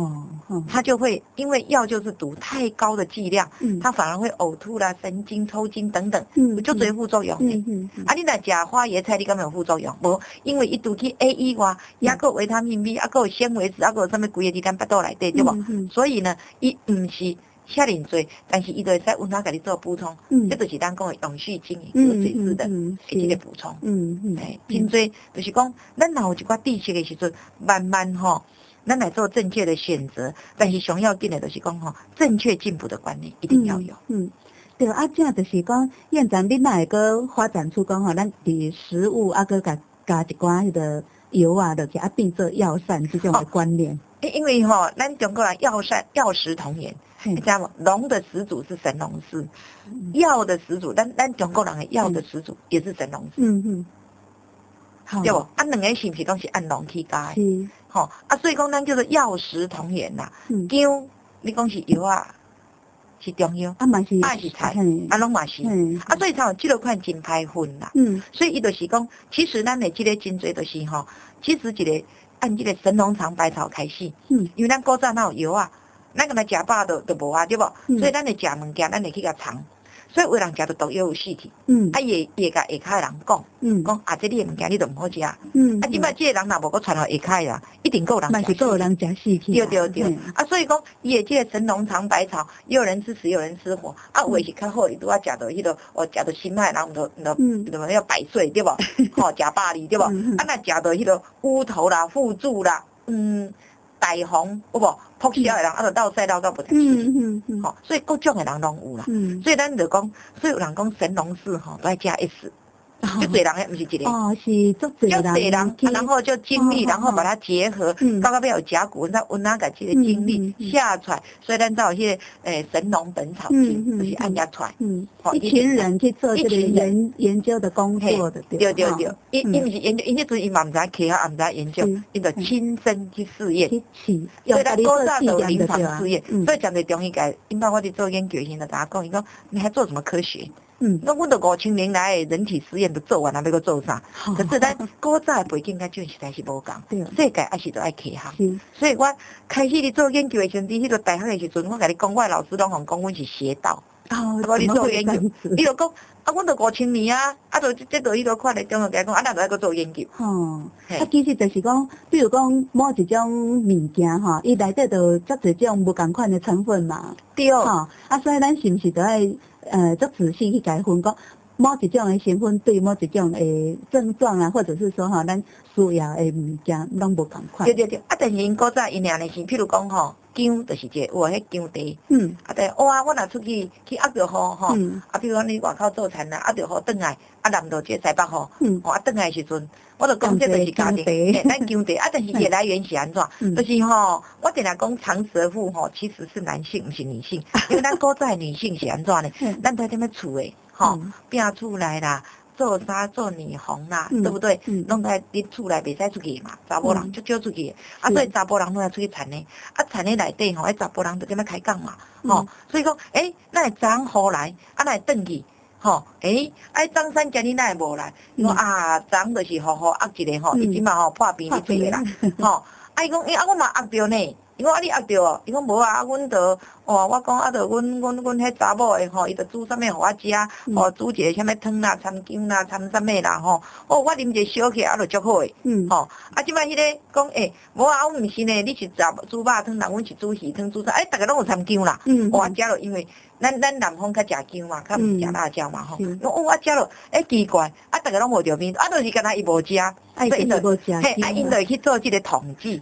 它就会因为药就是毒，太高的剂量，它反而会呕吐啦、神经抽筋等等，就这副作用。啊，你若食花椰菜，你敢有副作用？无，因为伊除去 A 以外，也有维他命 B， 还有纤维质，还有什么规个伫咱腹肚内底，对无？所以呢，伊毋是遐尔多，但是伊就会使温它甲你做补充，这就是咱讲的永续经营、隔水式的这个补充。真多就是讲，咱若有一寡知识的时阵，慢慢咱来做正确的选择，但是上要紧的就是讲正确进补的观念一定要有。 对啊，这样就是讲，院长你哪会个发展出讲咱伫食物个加一寡迄个油啊，落去变做药膳这种的观念。 因为咱中国人药食同源，你知道吗？龙的始祖是神农氏，药的始祖，咱中国人的药的始祖也是神农氏。对不？两个是不是都是按龙起家的？所以讲咱叫做药食同源啦。姜，你讲是药啊，是中药， 嘛是菜，拢嘛是。所以才有这个款真歹分啦。所以伊就是讲，其实咱的这个真侪就是其实一个按这个神农尝百草开始。因为咱古早哪有药啊，咱干那食饱就无啊，对不？所以咱会食物件，咱会去甲尝。所以有人食到毒药有死去，也甲下骹的人讲，讲这你的物件你都唔好食，即摆这个人若无个传到下骹啦，一定够人食。 嘛是够人食死去。 对，所以讲伊的这个神农尝百草，也有人吃死，也有人吃活，有的是较好，伊拄啊食到迄个，食到心脉，然后就要100岁，对不？食120，对不？若食到迄个乌头啦、附注啦，大红，有无？扑消的人，就落屎落到不成事。所以各种的人拢有啦。所以咱就讲，所以有人讲神农氏都爱加 S。就侪人毋是一个， 是足侪人，然后就精力，然后把它结合，到尾有甲骨文，再温甲这个精力下出来，所以咱才有迄个神农本草经，就是按下出来。 一群人去做这个研究的工作的， 对。伊毋是研究，伊迄阵伊嘛毋知科学，也毋知研究，伊就亲身去试验，所以咱古早就有临床试验，所以讲的中医界，因为我伫做研究时就甲我讲，伊讲你还做什么科学？那阮都5000年来的人体实验都做完了，要搁做啥？可是咱古早的背景甲这实在是无共，世界还是都爱科学。所以我开始伫做研究的时阵，伫迄个大学的时阵，我甲你讲，我的老师拢讲阮是邪道。我伫做研究，伊就讲阮都5000年啊，就这个伊都看咧中医界讲，咱就爱搁做研究。 其实就是讲，比如讲某一种物件伊内底就足侪种无共款的成分嘛。 对。 所以咱是毋是就爱足仔细去解分讲某一种的成分对某一种的症状啊，或者是说咱需要的物件拢无共款。 对。但是因古早因俩呢是，譬如讲姜就是一个有迄姜茶。但我若出去压着雨譬如讲你外口做田啦，压着雨转来，淋到这西北雨，转来的时阵，我就讲这就是家庭，咱姜茶。但是伊的来源是安怎？就是我定来讲长舌妇其实是男性，不是女性，因为咱古早的女性是安怎呢？咱在踮咧厝的摒厝内啦。做啥做女红啦，对不对？拢在你厝内袂使出去嘛，查某人就少出去。所以查甫人拢要出去田的。田的内底迄查甫人就踮咧开讲嘛。所以讲，咱会昨昏雨来，咱会转去。张三今日咱会无来？伊讲昨昏就是雨压一个伊即嘛破病去出啦。伊讲，我嘛压着呢。伊讲你压着哦？伊讲无啊，阮就我讲就阮迄查某的伊就煮啥物互我食，煮一个啥物汤啦、参姜啦、参啥物啦我啉一个小起就足好诶。即摆迄个讲无啊，阮毋是呢，你是煮肉汤啦，阮是煮鱼汤煮啥？逐个拢有参姜啦。我食落，因为咱南方较食姜嘛，较毋食辣椒嘛我食落奇怪，逐个拢无着面，就是敢若伊无食， 所以因就无食。 因就会去做即个统计，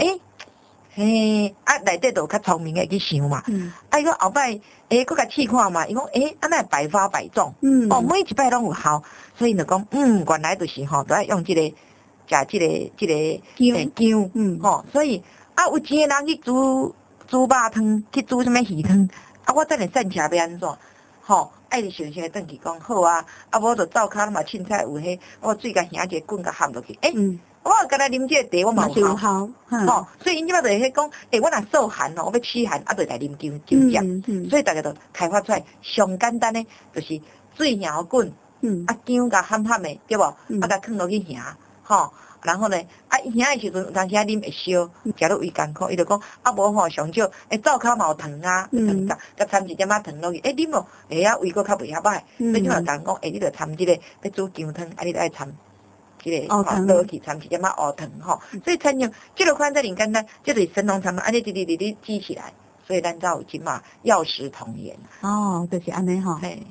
内底就较聪明诶去想嘛。伊讲后摆搁甲试看嘛，伊讲安尼百发百中。每一摆拢有效，所以就讲原来就是都爱用即个食即个姜。所以有钱诶人去煮肉汤，去煮啥物鱼汤，我等下散车要安怎？爱就想想转去讲好啊，无就灶骹嘛凊彩有迄，我水甲兄一个棍甲含落去。我干那啉这个茶，我嘛有效。所以因即摆就会讲，我若受寒我要驱寒，就来啉姜汁。所以大家都开发出来上简单的，就是水舀滚，姜甲含的，对无？甲放落去兄。 然后呢，伊兄的时阵，有当时啉会烧，食了胃艰苦，伊就讲无吼上少，灶骹嘛有糖啊，糖甲掺一点仔糖落去，啉咯，胃阁较袂遐歹，所以就讲你着掺即个要煮姜汤，你着爱掺。即个落去掺一点仔乌糖吼，所以参用即个款在人简单，即是神农尝安尼直记起来，所以咱才有即嘛药食同源。 就是安尼吼。 嘿。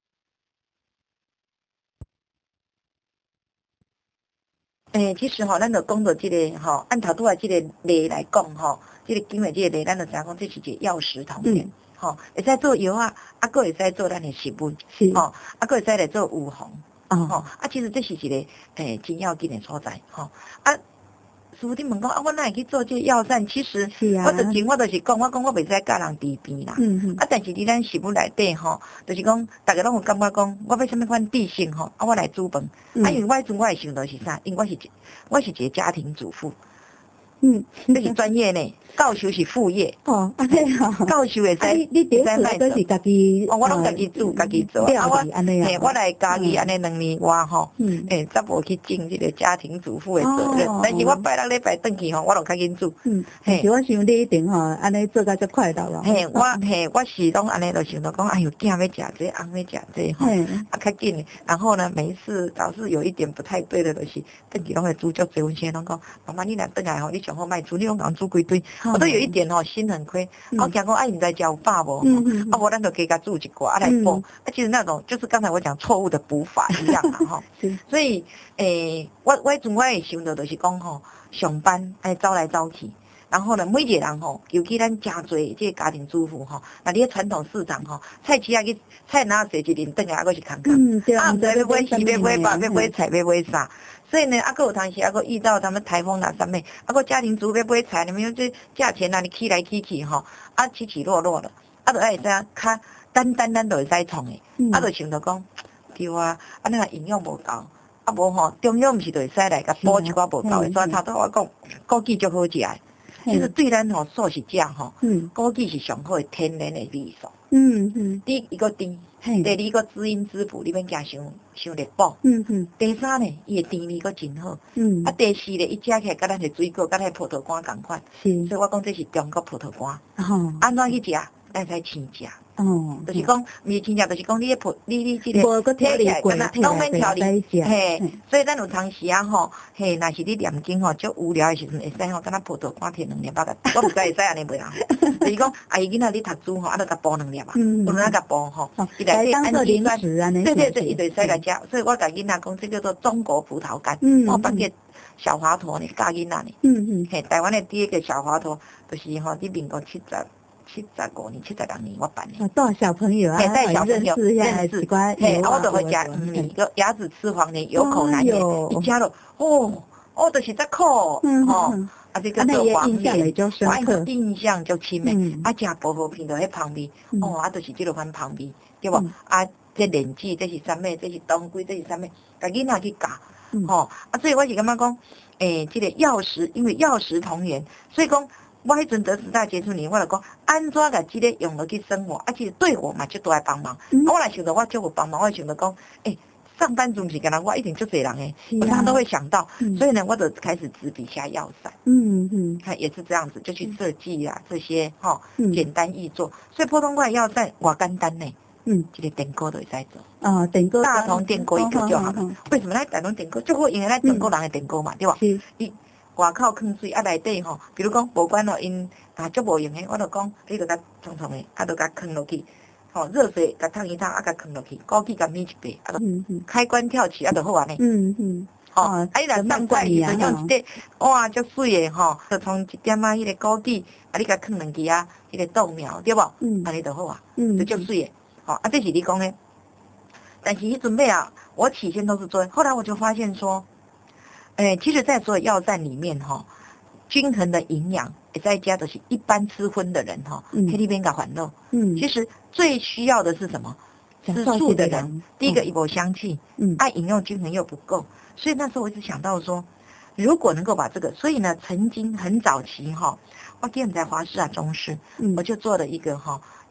其实吼，咱着讲到即个吼，按头拄仔即个例来讲吼，即个姜的即个例，咱着知影讲这是一个药食同源，吼，会使做药啊，佫会使做咱的食物，吼，佫会使来做预防。吼，其实这是一个真要紧的所在，吼，师傅你问讲我哪会去做这个药膳？其实我就是讲，我袂使教人治病啦，但是伫咱食物内底吼，就是讲大家拢有感觉讲，我要什么款地性吼，我来煮饭，因为我迄阵我会想到是啥？因为我是一个家庭主妇。这是专业呢，教授是副业。 安尼教授会使， 你第一都是家己， 我拢家己煮，家己做。我来家己安尼2年外吼，才无去尽这个家庭主妇的责任。但是我拜6礼拜转去吼，我就较紧煮。 是我想你一定吼，安尼做甲足快乐咯。 我是拢安尼就想到讲，哎呦，囝要食这，翁要食这吼，较紧的。然后呢，每一次老是有一点不太对的，就是转去拢会煮足侪。阮先拢讲，妈妈你若转来吼，你上好卖煮，你拢讲煮规堆。我都有一点吼心很亏，我讲讲你在家有饱无？无咱就加甲煮一寡来补。其实那种就是刚才我讲错误的补法一样啊吼。所以我迄阵我会想到就是讲吼，上班走来走去。然后呢，每一个人吼，尤其咱真侪这个家庭主妇吼，那你传统市场吼，菜市去菜哪坐一轮转来，还佫是空空。不知要买鱼，要买肉，要买菜，要买啥？所以呢，佫有当时佫遇到他们台风啦啥物，佫家庭主妇要买菜，你们这价钱哪里起来起去吼，起起落落的，就爱怎样较单咱就会使创的，就想到讲，对啊，尼若营养无够。无吼，中央毋是就会使来甲补一寡无够的，所以差不多我讲，枸杞足好食的。其实对咱吼素食者吼，枸杞是上好的天然的味素。第一个甜，第二个滋阴滋补，你免惊伤热补。第三呢，伊的甜味佫真好。第四呢，伊食起来甲咱的水果，甲咱葡萄干共款。所以我讲这是中国葡萄干。安怎去食？咱使青食。就是讲，毋是青食，就是讲你这个贴起来， 拢免调理。所以咱有当时啊吼，若是你念经吼，足无聊的时阵，会使吼，敢若葡萄干摕2粒仔个，我毋知会使安尼袂啦。就是讲，伊囡仔你读书吼，就甲剥2粒啊，有哪甲剥吼，伊内底氨基酸，对，伊就会使甲食。所以我甲囡仔讲，这叫做中国葡萄干，我放个小华佗呢，教囡仔呢。台湾的第一个小华佗，就是吼，伫民国75年、76年我办的。 带小朋友啊， 带小朋友认识。 我就会食5年，牙齿吃黄连，有口难言。一食了，就是这苦。这个做黄连，我印象就深的。食薄荷片就迄香味，就是这个款香味，对不？这莲子，这是啥物？这是当归，这是啥物？甲囡仔去教，所以我是感觉讲，这个药食，因为药食同源，所以讲。我迄阵德师大结束年，我就讲安怎甲即个用落去生活，其实对我嘛就都来帮忙。我来想到我就有帮忙，我想到讲，上班族是干啦，我一定就这人我常常都会想到，所以呢，我就开始执笔下药膳。也是这样子，就去设计啊这些简单易做，所以普通话药膳偌简单呢。这个电锅都会使做。 电锅大同电锅一个就好了。为什么咱大同电锅就好？因为咱中国人的电锅嘛，对吧？外口放水内底吼，比如讲无管因足无用的，我就讲你就甲冲冲的，就甲放落去，热水甲烫一烫，甲放落去，枸杞甲抿一白，开关跳起就好安尼。你若上菜时阵用一块，哇，足水的就从一点仔迄个枸杞，你甲放两支啊，迄个豆苗对无？安尼就好啊，就足水的。这是你讲的。但是迄阵尾啊，我起先都是做，后来我就发现说。其实，在所有药膳里面均衡的营养，再加的是一般吃荤的人黑里边个环肉。其实最需要的是什么？吃素的人，第一个有香气，营养均衡又不够，所以那时候我就想到说，如果能够把这个，所以呢，曾经很早期我记得在华师啊中视，我就做了一个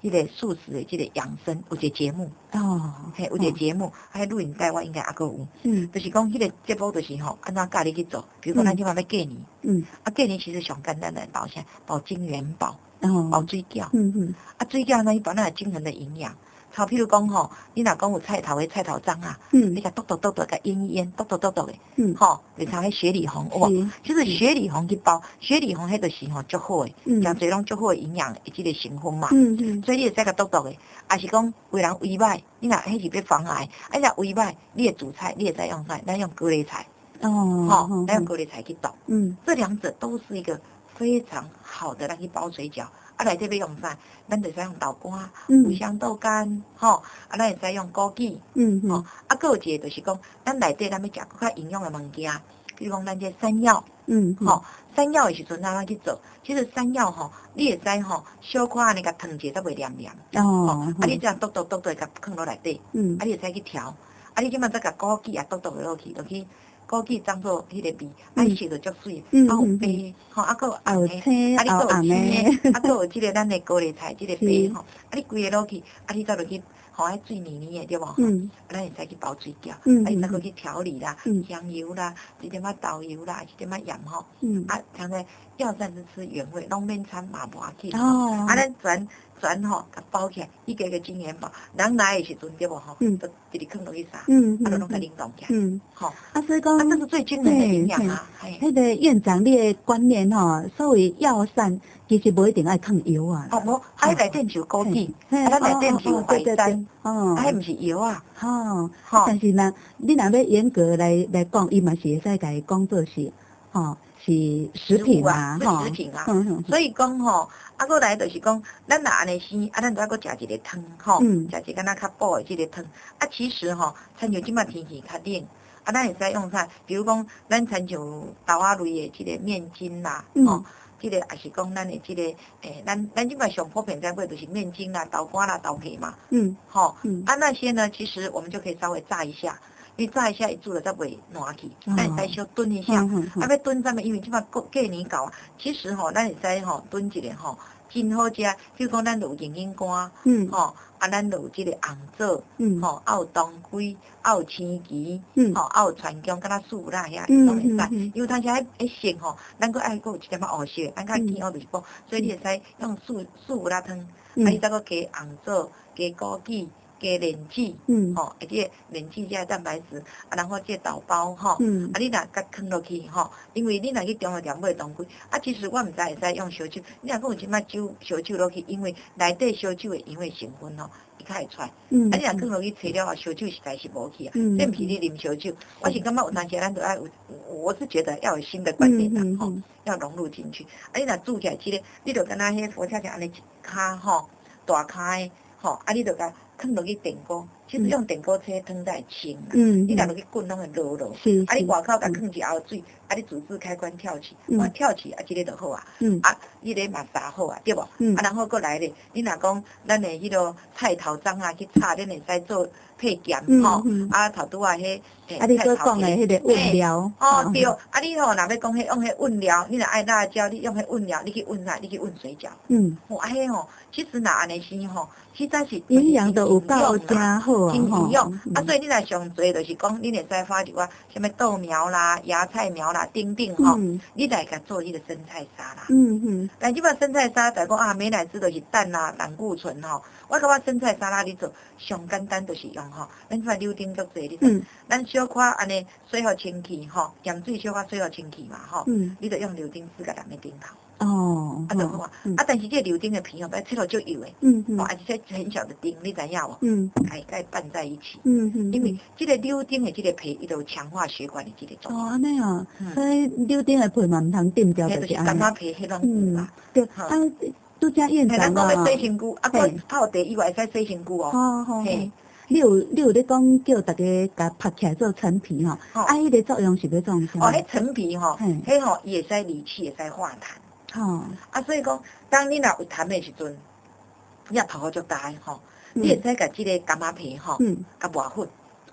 迄个素食的即个养生有一个节目嘿，有一个节目，迄录影带我应该还佫有，就是讲迄个节目就是吼，安怎教你去做，比如说咱即摆要过年，过年其实上简单来包啥，包金元宝，包水饺，水饺呢伊包咱精神的营养。好，譬如讲吼，你若讲有菜头的菜头章啊，你甲剁甲腌一腌，剁的，吼，你像迄雪里红，哇，就是雪里红去包，雪里红迄就是吼足好诶，诚侪拢足好诶营养，即个成分嘛，所以你会使甲剁诶，也是讲有人胃歹，你若迄是要防癌，你若胃歹，你的主菜你会使用啥？咱用高丽菜，吼，咱用高丽菜去剁，这两者都是一个非常好的来去包水饺。内底要用啥？咱就使用豆干、五香豆干，吼，咱会使用枸杞，吼，佫有一个就是讲，咱内底咱要食较营养的物件，比如讲咱这山药，吼，山药的时阵咱去做，其实山药吼，你会使吼小可安尼甲烫者，才袂黏黏，吼，你这样剁甲放落内底，你会使去调，你即马再甲枸杞也剁落去，枸杞当做迄个味，食着足水，有白，吼，佫有红的，你佫有青的，佫有即个咱的高丽菜，即个白吼，你规个落去，你再落去，吼，迄水黏黏的对无吼，咱会使去包水饺，会使佫去调理啦，香油啦，一点仔豆油啦，一点仔盐吼，像个药膳是吃原味，拢免掺嘛无要紧，咱全吼甲包起来，一个金元宝，人来的时阵对无吼，就直直放落去撒，就拢甲冷冻起来，吼， 所以讲， 这是最均衡的营养啊。 迄个院长你的观念吼，所谓药膳其实无一定爱放油啊。 无，内底就枸杞，咱内底就淮山，迄毋是油啊。 但是呢，你若要严格来讲，伊嘛是会使甲伊讲做是，是食品啊， 是食品啊。所以讲吼，佫来就是讲，咱若安尼生，咱再佫食一个汤，吼，食一个敢若较补的即个汤。其实吼，亲像即马天气较冷，咱会使用啥？比如讲，咱亲像豆仔类的即个面筋啦，吼，即个也是讲咱的即个，咱即马上普遍在买就是面筋啦、豆干啦、豆皮嘛，吼，那些呢，其实我们就可以稍微炸一下。你炸一下，伊煮了才袂烂去。咱会使小炖一下，要炖啥物？因为即马过年到啊，其实吼，咱会使吼炖一个吼，真好食。比如讲，咱有银杏干，吼，咱有即个红枣，吼，有当归，有青旗，吼，有川姜，敢若素啦遐，拢会使。因为它遐迄色吼，咱佫爱佫有一点仔黑色，咱较见黑就是补，所以你会使用素辣汤，你再佫加红枣，加枸杞。加莲子，吼，即个莲子即个蛋白质，然后即个豆包，吼，你若甲放落去，吼，因为你若去中药店买当归，其实我毋知会使用烧酒，你若讲有即摆烧酒落去，因为内底烧酒的因为成分吼，伊较会出来，你若放落去吹了后，烧酒实在是无去啊，这毋是你啉烧酒，我是感觉有当时咱都爱有，我是觉得要有新的观点啦，吼，要融入进去，你若煮起来，即个你就敢若迄佛跳墙安尼一骹吼，大骹的，吼，你就甲放落去电锅，其实用电锅切汤才会清啦。你若落去滚，拢会落落。你外口甲放一后水，你自制开关跳起，跳起即个就好啊。迄个嘛炸好啊，对无？然后过来咧，你若讲咱的迄落菜头章啊去炒，恁会使做配咸吼。头拄啊迄你所讲的迄个温料。 对，你吼若要讲迄用迄温料，你若爱辣椒，你用迄温料，你去温啥？你去温水饺。迄吼，其实若安尼生吼，实在是营养都有够真好啊， 真营养。所以你若上侪就是讲，你会使发一寡什么豆苗啦、芽菜苗啦、等等吼，你来甲做迄个生菜沙拉。但即摆生菜沙拉，讲美乃滋就是蛋啦、胆固醇吼。我感觉生菜沙拉你做上简单就是用吼，咱即摆柳丁足侪，你知？咱小可安尼水互清气吼，盐水小可水互清气嘛吼，你就用柳丁丝甲淋在顶头。就好啊。但是这个柳丁的皮哦，要切到足油的，而且很小的丁，你知影无？甲伊拌在一起。因为这个柳丁的这个皮，伊就强化血管的这个作用。 安尼啊，所以柳丁的皮嘛毋通定掉， 就是干妈皮迄种啦。 对，拄则院长咱讲要洗身躯，佮泡茶以外使洗身躯哦。 嘿。你有咧讲叫大家甲拍起来做陈皮吼，迄个作用是要做啥？ 迄陈皮吼，迄吼伊会使理气，会使化痰。所以讲，当你若有痰的时阵，你头壳足大吼，你会使甲即个柑仔皮吼，甲磨粉，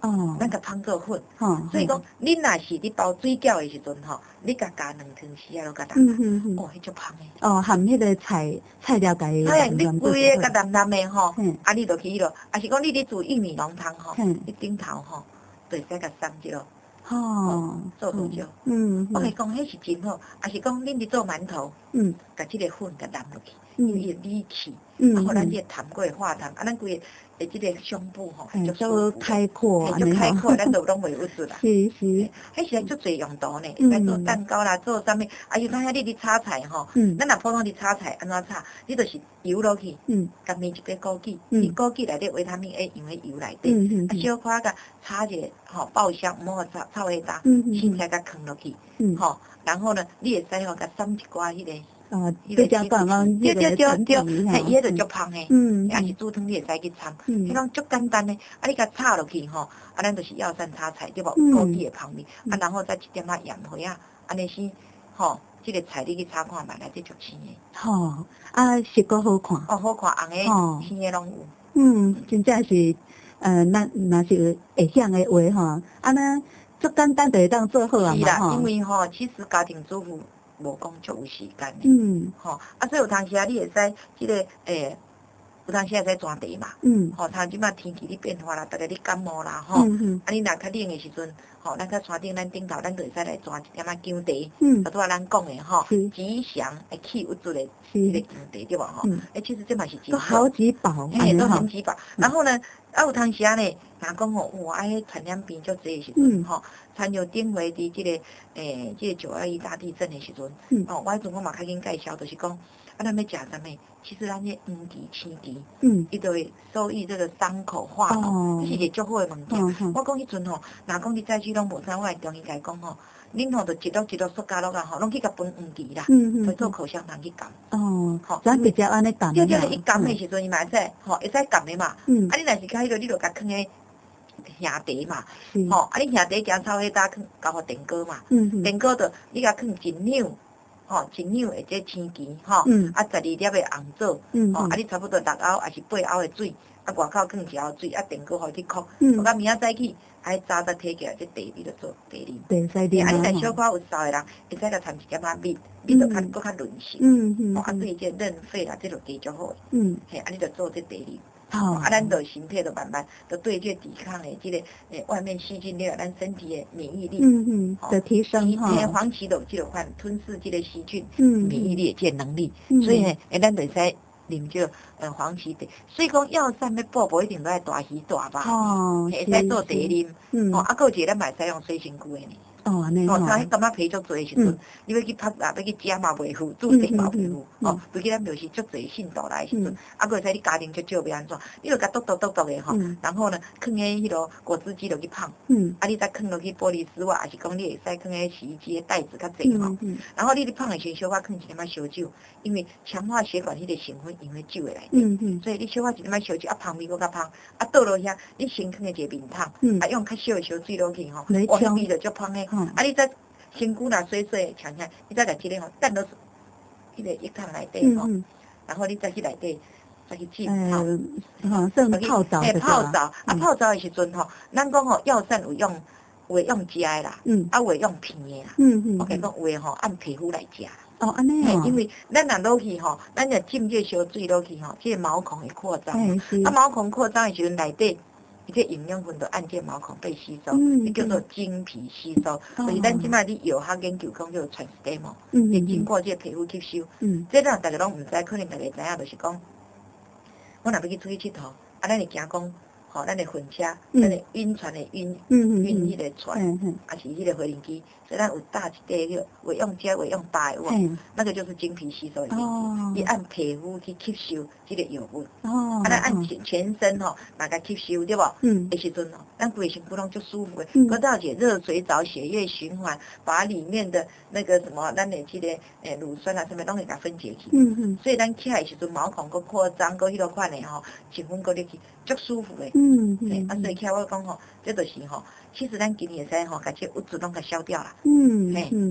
咱甲芳做粉，所以讲，恁若是你包水饺的时阵吼，你甲加两汤匙啊，落甲淡，迄足香的。 含迄个菜料家己淡。你规个甲淡淡的吼，啊，你就去咯。啊是讲你咧煮玉米浓汤吼，你顶头吼，就会使甲送一落。做好少。我跟你讲，迄是真好。啊是讲恁伫做馒头，甲即个粉甲淋落去，因为伊理气，啊，互咱即个痰过会化痰，啊，咱规个诶，即个胸部吼，足舒服， 开阔， 足开阔，咱都拢袂郁出啦。 是。 迄是足侪用途呢，会使做蛋糕啦，做啥物？啊，有当遐你炒菜吼，咱若普通伫炒菜安怎炒？你就是油落去，甲煸一把枸杞，伊枸杞内底维他命 A 用迄油内底，啊，小可甲炒一个吼爆香，毋好炒迄搭，凊彩甲放落去，吼，然后呢，你会使吼甲撒一寡迄个。 对，对， 嘿，伊迄就足香诶，也是煮汤你会使去掺，迄种足简单诶，啊，你甲炒落去吼，啊，咱就是药膳炒菜对无？有枸杞诶香味，啊，然后再一点仔盐花啊，安尼先，吼，即个菜你去炒看觅，内底足鲜诶。 吼，啊，色阁好看。 好看，红诶、鲜诶拢有。 真正是，咱若是会晓诶话吼，安尼足简单就会当做好啊嘛。 是啦，因为吼，其实家庭主妇无讲足有时间诶。吼，啊，所以有当时啊，你会使即个有当时会使抓茶嘛。吼，像即摆天气咧变化啦，逐个咧感冒啦，吼。啊，你若较冷诶时阵，吼，咱较山顶咱顶头，咱就会使来抓一点仔姜茶。拄仔咱讲诶吼，吉祥会去有做诶，迄个姜茶对无吼？其实这嘛是真好几宝， 嘿，都很几宝。然后呢，啊有当时啊呢，若讲吼，哇，迄传染病足济诶时阵，吼，参照顶回伫即个即个921大地震诶时阵，我迄阵我嘛较紧介绍，就是讲，啊，咱要食啥物？其实咱迄黄芪、青芪，伊就会受益这个伤口化脓，这是一个足好诶物件。我讲迄阵吼，若讲你早起拢无啥，我会中医甲伊讲吼，恁吼就一粒塑胶粒啊吼，拢去甲分黄芪啦，去做口香糖去含。 吼，咱直接安尼含。 对，伊含诶时阵伊嘛会使，吼，会使含诶嘛。啊，你若是较迄个，你就甲放诶兄茶嘛，吼，啊，你兄茶加炒迄搭放，交互电锅嘛，电锅就你甲放一两。吼，一两的这青芪，吼，啊12粒的红枣，吼，啊你差不多6凹还是8凹的水，啊外口放一凹水，啊电锅互你烤，到到明仔早起，啊早再摕起来，这茶你就做茶啉。啊，你若小可有扫的人，会使甲掺一点仔蜜，蜜就较搁较润性，吼，啊对这润肺啦，这就加足好。嘿，啊你就做这茶啉。啊，咱的形态就慢慢就对这抵抗的这个外面细菌了，咱身体的免疫力的提升哈。 黄芪就这个款吞噬这个细菌，免疫力这能力，所以呢，咱就使啉这黄芪茶。所以讲药膳要补，无一定都爱大鱼大肉，会使做茶啉。啊，还有一个咱嘛会使用水仙菇的呢。 安尼像迄感觉皮足多的时阵，你要去拍啦，要去食嘛袂赴，煮茶嘛袂赴，尤其咱就是足侪信徒来的时阵，啊，佫会使你家庭足少要安怎？你就甲剁的吼，然后呢，放喺迄落果汁机落去放，啊，你再放落去玻璃丝袜，还是讲你会使放喺洗衣机的袋子较济吼，然后你咧放的时阵小可放一点仔烧酒，因为强化血管迄个成分用喺酒的内底，所以你小可一点仔烧酒，啊，香味佫较香，啊，倒落遐，你先放喺一个面桶，啊，用较少的烧水落去吼，哇，迄味就足香诶。啊，你再身躯若水水呛起来，你再来即个吼，等落迄个浴缸内底吼，然后你再去内底再去浸泡，算泡澡的泡澡，啊，泡澡的时阵吼，咱讲吼药膳有用食的啦，啊有用片的啦，我跟你讲有的吼按皮肤来食。 哦，安尼哦。 因为咱若落去吼，咱若浸这烧水落去吼，这个毛孔会扩张，啊毛孔扩张的时阵内底。伊这营养分都按这毛孔被吸收，叫做经皮吸收。就是咱即摆你药学研究讲叫 transdermal，会经过这皮肤吸收。这咱大家拢毋知，可能大家知影，就是讲，我若要去出去佚佗，啊，咱会惊讲，吼，咱的混车，咱的晕船的晕迄个船，啊是迄个飞行机，所以咱有搭一块迄个会用接会用搭的有，那个就是经皮吸收的原理，伊按皮肤去吸收这个药物，啊，咱按全身吼，嘛甲吸收对无？的时阵吼，咱规身躯拢足舒服的，搁到且热水澡，血液循环，把里面的那个什么，咱的这个乳酸啊什么拢会甲分解去，所以咱起来时阵毛孔搁扩张，搁迄落款的吼，气氛搁入去，足舒服的。啊，所以起来我讲吼，这就是吼，其实咱今日会使吼，甲这物质拢甲消掉啦。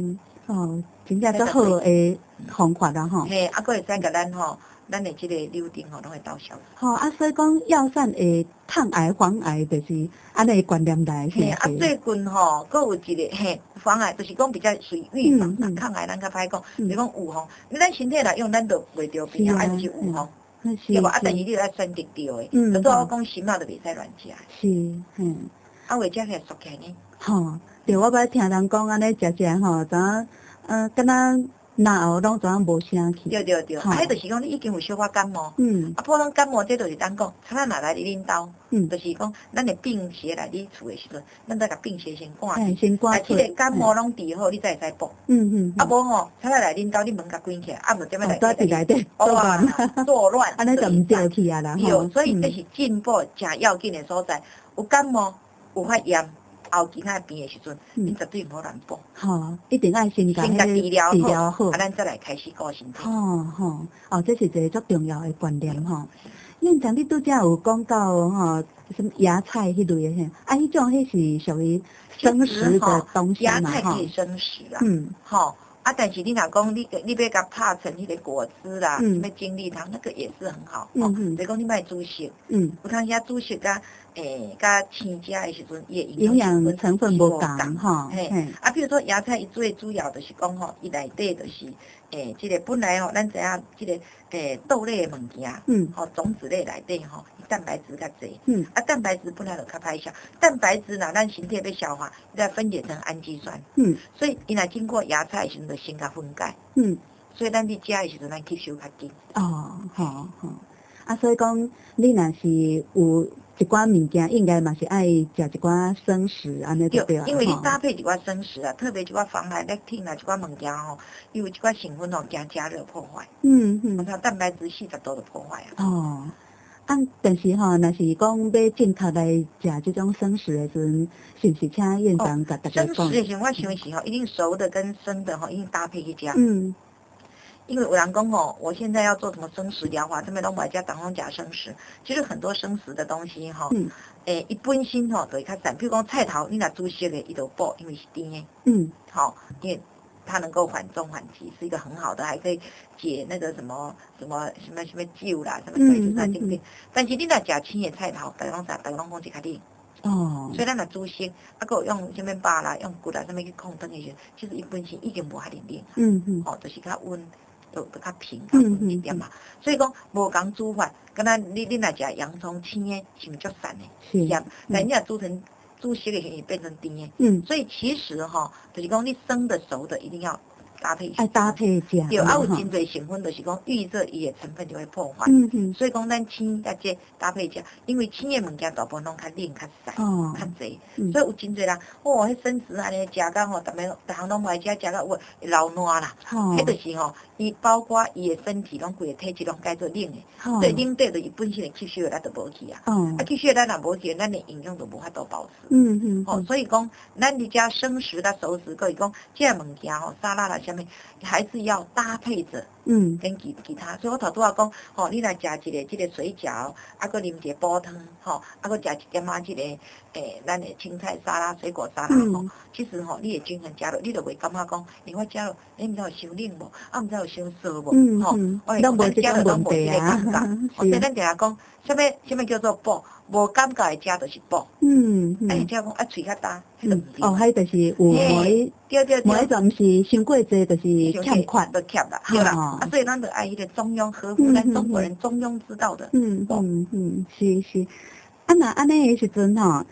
哦，真正足好诶方法啦吼。 嘿，啊，佫会使甲咱吼，咱的即个瘤顶吼，拢会到消。 吼啊，所以讲药膳会抗癌防癌，就是安尼观念来是。 嘿，啊，最近吼，佫有一个嘿防癌，就是讲比较属于预防啦，抗癌咱较歹讲，就是讲预防。咱身体内用咱都袂着病，啊，就是预防。对无啊，但是你要选择着诶，就做我讲心肉就袂使乱食。 是， 啊，话食起来熟起来呢。 吼，对，我捌听人讲安尼食吼，怎敢若哪后拢怎无声气。 对，啊，迄就是讲你已经有小可感冒。啊，普通感冒这就是咱讲，差哪来恁兜，就是讲咱的病邪来你厝的时阵，咱再甲病邪先赶去，啊，即个感冒拢治好，你才会使补。啊，无吼，差来恁兜你门甲关起来，啊，无踮咧内底作乱， 安尼就毋对去啊啦。 对，所以这是进步真要紧的所在。有感冒，有发炎。有其他病的时阵，你绝对唔好乱补。 吼，一定爱先甲治疗好， 啊，咱再来开始顾身体。 哦，这是一个足重要的观念吼。院长，你拄则有讲到吼，什么芽菜迄类的嘿，啊，迄种迄是属于生食的东西嘛芽菜可以生食啊， 吼。 啊，但是你若讲你要甲拍成迄个果汁啦，什么精力汤，那个也是很好。所以讲你莫煮熟，有当时煮熟甲甲生食的时阵，伊的营养成分无共吼。 嘿，啊，比如说芽菜伊最主要就是讲吼，伊内底就是即个本来吼，咱知影即个豆类的物件，种子类内底吼，蛋白质较济，啊，蛋白质本来就较歹消，蛋白质若咱身体要消化，再分解成氨基酸，所以伊若经过芽菜的时阵，就先甲分解，所以咱伫食的时阵，咱吸收较紧。 好，啊，所以讲你若是有一寡物件，应该嘛是爱食一寡生食，安尼就对啊。 因为你搭配一寡生食啊，特别一寡防癌、lectin 啊，一寡物件吼，有一寡成分吼，惊加热破坏。它蛋白质40度就破坏啊。 但是吼，若是讲要正确来食这种生食的时阵，是不是请院长甲大家讲？ 生食的时候，我想是吼，一定熟的跟生的吼，一定搭配去食。因为有人讲吼，我现在要做什么生食疗法，这边拢买家当中加生食。其实很多生食的东西吼，一本身吼就较散，比如讲菜头，你若煮熟的，伊就补，因为是甜的。因为它能够缓中缓急，是一个很好的，还可以解那个什么酒啦，什么水土对不对？但是你若食青的菜头，大家拢讲是较冷。所以咱若煮熟，啊，佮用什么肉啦，用骨啦，什么去控汤的时候，其实伊本身已经无遐尼冷。就是较温，就较平，较温一点嘛。所以讲无共煮法，敢若你若食洋葱青的，是毋足散的，咸。但你若煮熟的，会变成甜的。所以其实吼，就是讲你生的熟的一定要搭配。 爱搭配食。 对，有真侪成分，就是讲预热伊的成分就会破坏。所以讲咱青甲这搭配食，因为青的物件大部分拢较冷较散，较济。所以有真侪人，迄生食安尼食到吼，逐项拢爱食，食到会老烂啦。迄就是吼，伊包括伊的身体拢规个体质拢改做冷的，所以冷底就伊本身的吸收力就无去啊。吸收力咱若无去，咱的营养就无法度保持。所以讲咱伫遮生食甲熟食，可以讲这物件吼，沙拉啦啥物。还是要搭配着，跟其他，所以我头拄仔讲，你若食即个水饺，啊，佮啉一个煲汤，啊，佮食一点仔即个，咱的青菜沙拉、水果沙拉，其实你会均衡加入，你就袂感觉讲，我加入，毋知有伤冷无，啊，毋知有伤涩无， 咱无即种问题啊。 所以咱定下讲，什么叫做补？无感觉的食就是补。听讲喙较大，迄就毋对。 迄就是有某一种是伤过济，就是欠缺， 就欠啦，对啦。所以咱就爱迄个中庸，合乎咱中国人中庸之道的。 是。啊，那安尼的时阵吼，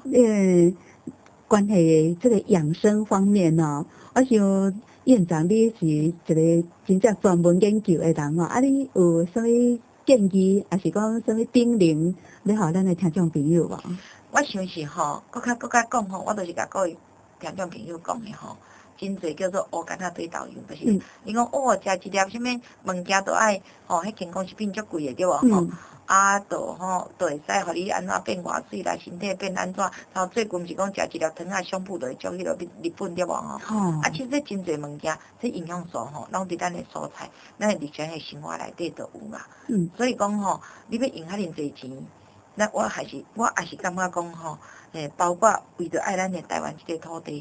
关系这个养生方面哦，我想院长你是一个真正专门研究的人哦，啊，你有啥物建议，还是讲啥物叮咛，要互咱的听众朋友无？ 我想是吼，搁较讲吼，我就是甲各位听众朋友讲的吼，真侪叫做乌干仔对豆油，就是你讲食一粒什么物件都爱迄健康食品足贵的对无吼？啊，就会使互你安怎变偌水啦，身体变安怎？然后最近是讲食一粒糖啊，胸部就会足迄落日本对无吼？啊，其实真侪物件，这营养素吼，拢伫咱的蔬菜，咱的日常的生活内底都有啦。所以讲吼，你要用遐尼侪钱。我还是感觉讲吼，包括为着爱咱的台湾这个土地，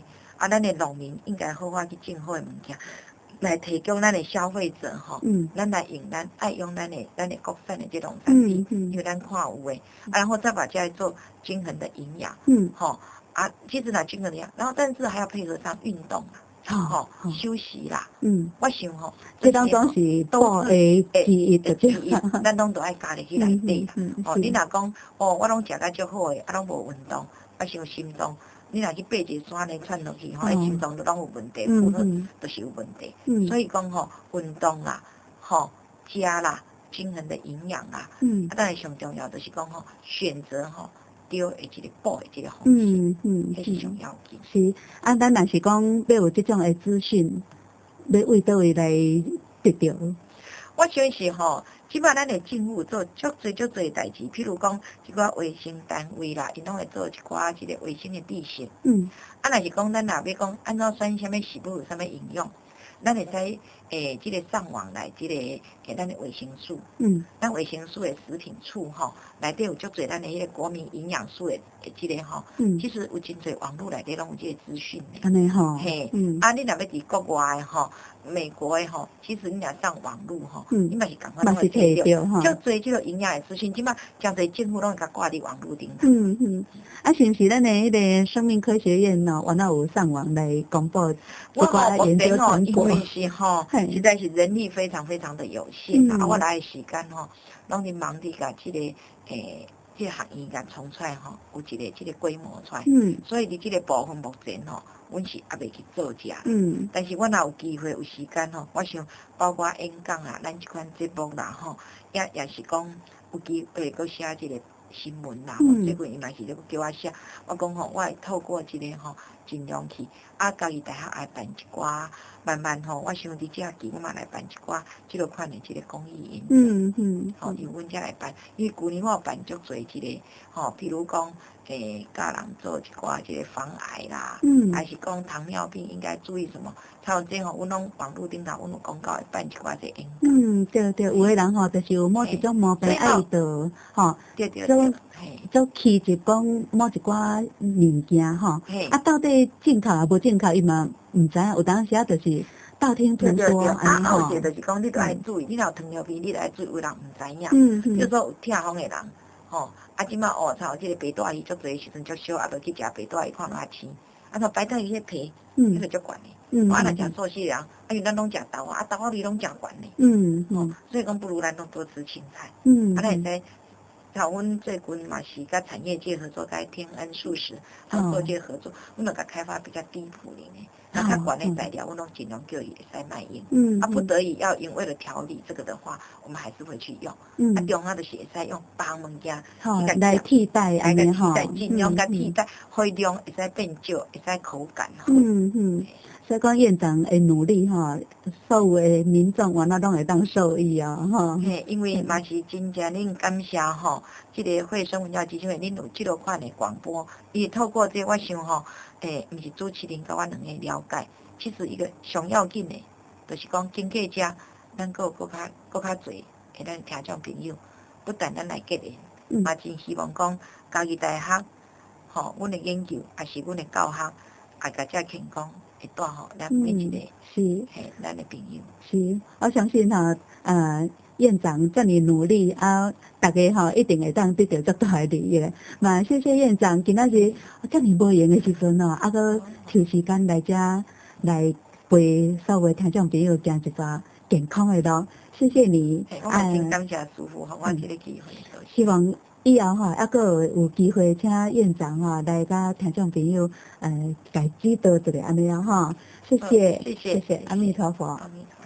咱的农民应该好好去种好的物件，来提供咱的消费者咱来用咱爱用咱的国产的这种产品，因为咱看有诶，然后再把这做均衡的营养，其实呢均衡的营养，然后但是还要配合上运动休息啦，我想这当中是都会记忆的， 咱拢都爱加入去内底啦。你若讲我拢食甲足好诶，拢无运动，我想心脏，你若去爬一个山咧窜落去心脏都拢有问题，负荷都是有问题。所以讲运动啦，食啦，均衡的营养啦，当然上重要就是讲选择对的一个补的这个方式，迄是上要紧。 是，咱若是讲要有这种的资讯，要为倒位来得到？ 我想是即摆咱的政府做足侪代志，譬如讲一寡卫生单位啦，因拢会做一寡这个卫生的地形。若是讲咱若要讲按照选什么食物有啥物营养，咱会使这个上网来这个咱的卫生署，咱卫生署的食品处内底有足侪咱的迄个国民营养素的这个其实有真侪网络内底拢有这个资讯的。 安尼嘿，你若要伫国外的美国的其实你若上网络你嘛是赶快拢会摕到，足侪这个营养的资讯，即摆真侪政府拢会甲挂伫网络顶头。 是毋是咱的迄个生命科学院原来有上网来公布这寡研究成果？ 因为是实在是人力非常非常的有限我来的时间拢伫忙伫甲这个这个学院甲冲出来有一个这个规模出来，所以伫这个部分目前阮是还袂去做遮，但是我若有机会有时间我想包括演讲啊，咱即款节目啦也是讲有机会搁写这个新闻啦，最近伊嘛是咧叫我写，我讲我会透过这个尽量去家己大学爱办一寡，慢慢我想伫遮期我嘛来办一寡即落款的即个公益演讲，由阮遮来办，因为旧年我有办足侪即个譬如讲教人做一寡即个防癌啦，还是讲糖尿病应该注意什么，像这阮拢网络顶头阮有广告会办一寡这演讲。对，有的人就是有某一种毛病爱得对， 做气质讲某一寡物件到底正确啊无正确，伊嘛毋知影，有当时就是道听途说安尼有就是讲你都爱注意，你若有糖尿病，你都爱注意，有人毋知影，比如说有痛风的人即摆操，这个白带鱼足侪时阵足少，就去食白带鱼，看偌青，像白带鱼迄皮，迄个足悬的，若食素食人，因为咱拢食豆豆仔鱼拢诚悬的，所以讲不如咱拢多吃青菜，咱会使。像阮最近嘛是甲产业界合作，甲天恩素食做这个合作，阮就甲开发比较低普林的，那较悬的材料，阮拢尽量叫伊会使卖用。不得已要用为了调理这个的话，我们还是会去用。中就是会使用别物件来替代安尼尽量甲替代，会量会使变少，会使口感所以讲院长会努力所有的民众原来拢会当受益因为嘛是真正恁感谢这个惠生文教基金会，恁有这落款的广播，伊透过这我想毋是主持人甲我两个了解，其实一个上要紧的，就是讲经过遮，咱佫较侪咱听众朋友，不但咱来结缘，嘛真希望讲家己大学阮的研究，也是阮的教学，也甲遮健康。会带咱每一个是咱的朋友是，我相信院长这么努力大家一定会当得到足大的利益。嘛，谢谢院长，今仔日这么无闲的时阵佫抽时间来遮来陪所有听众朋友行一段健康的路。谢谢你。 我也真感谢师父我这个机会。 希望以后还佫有机会请院长来甲听众朋友指导一下安尼谢谢， 谢谢， 阿弥陀佛。 阿弥陀佛。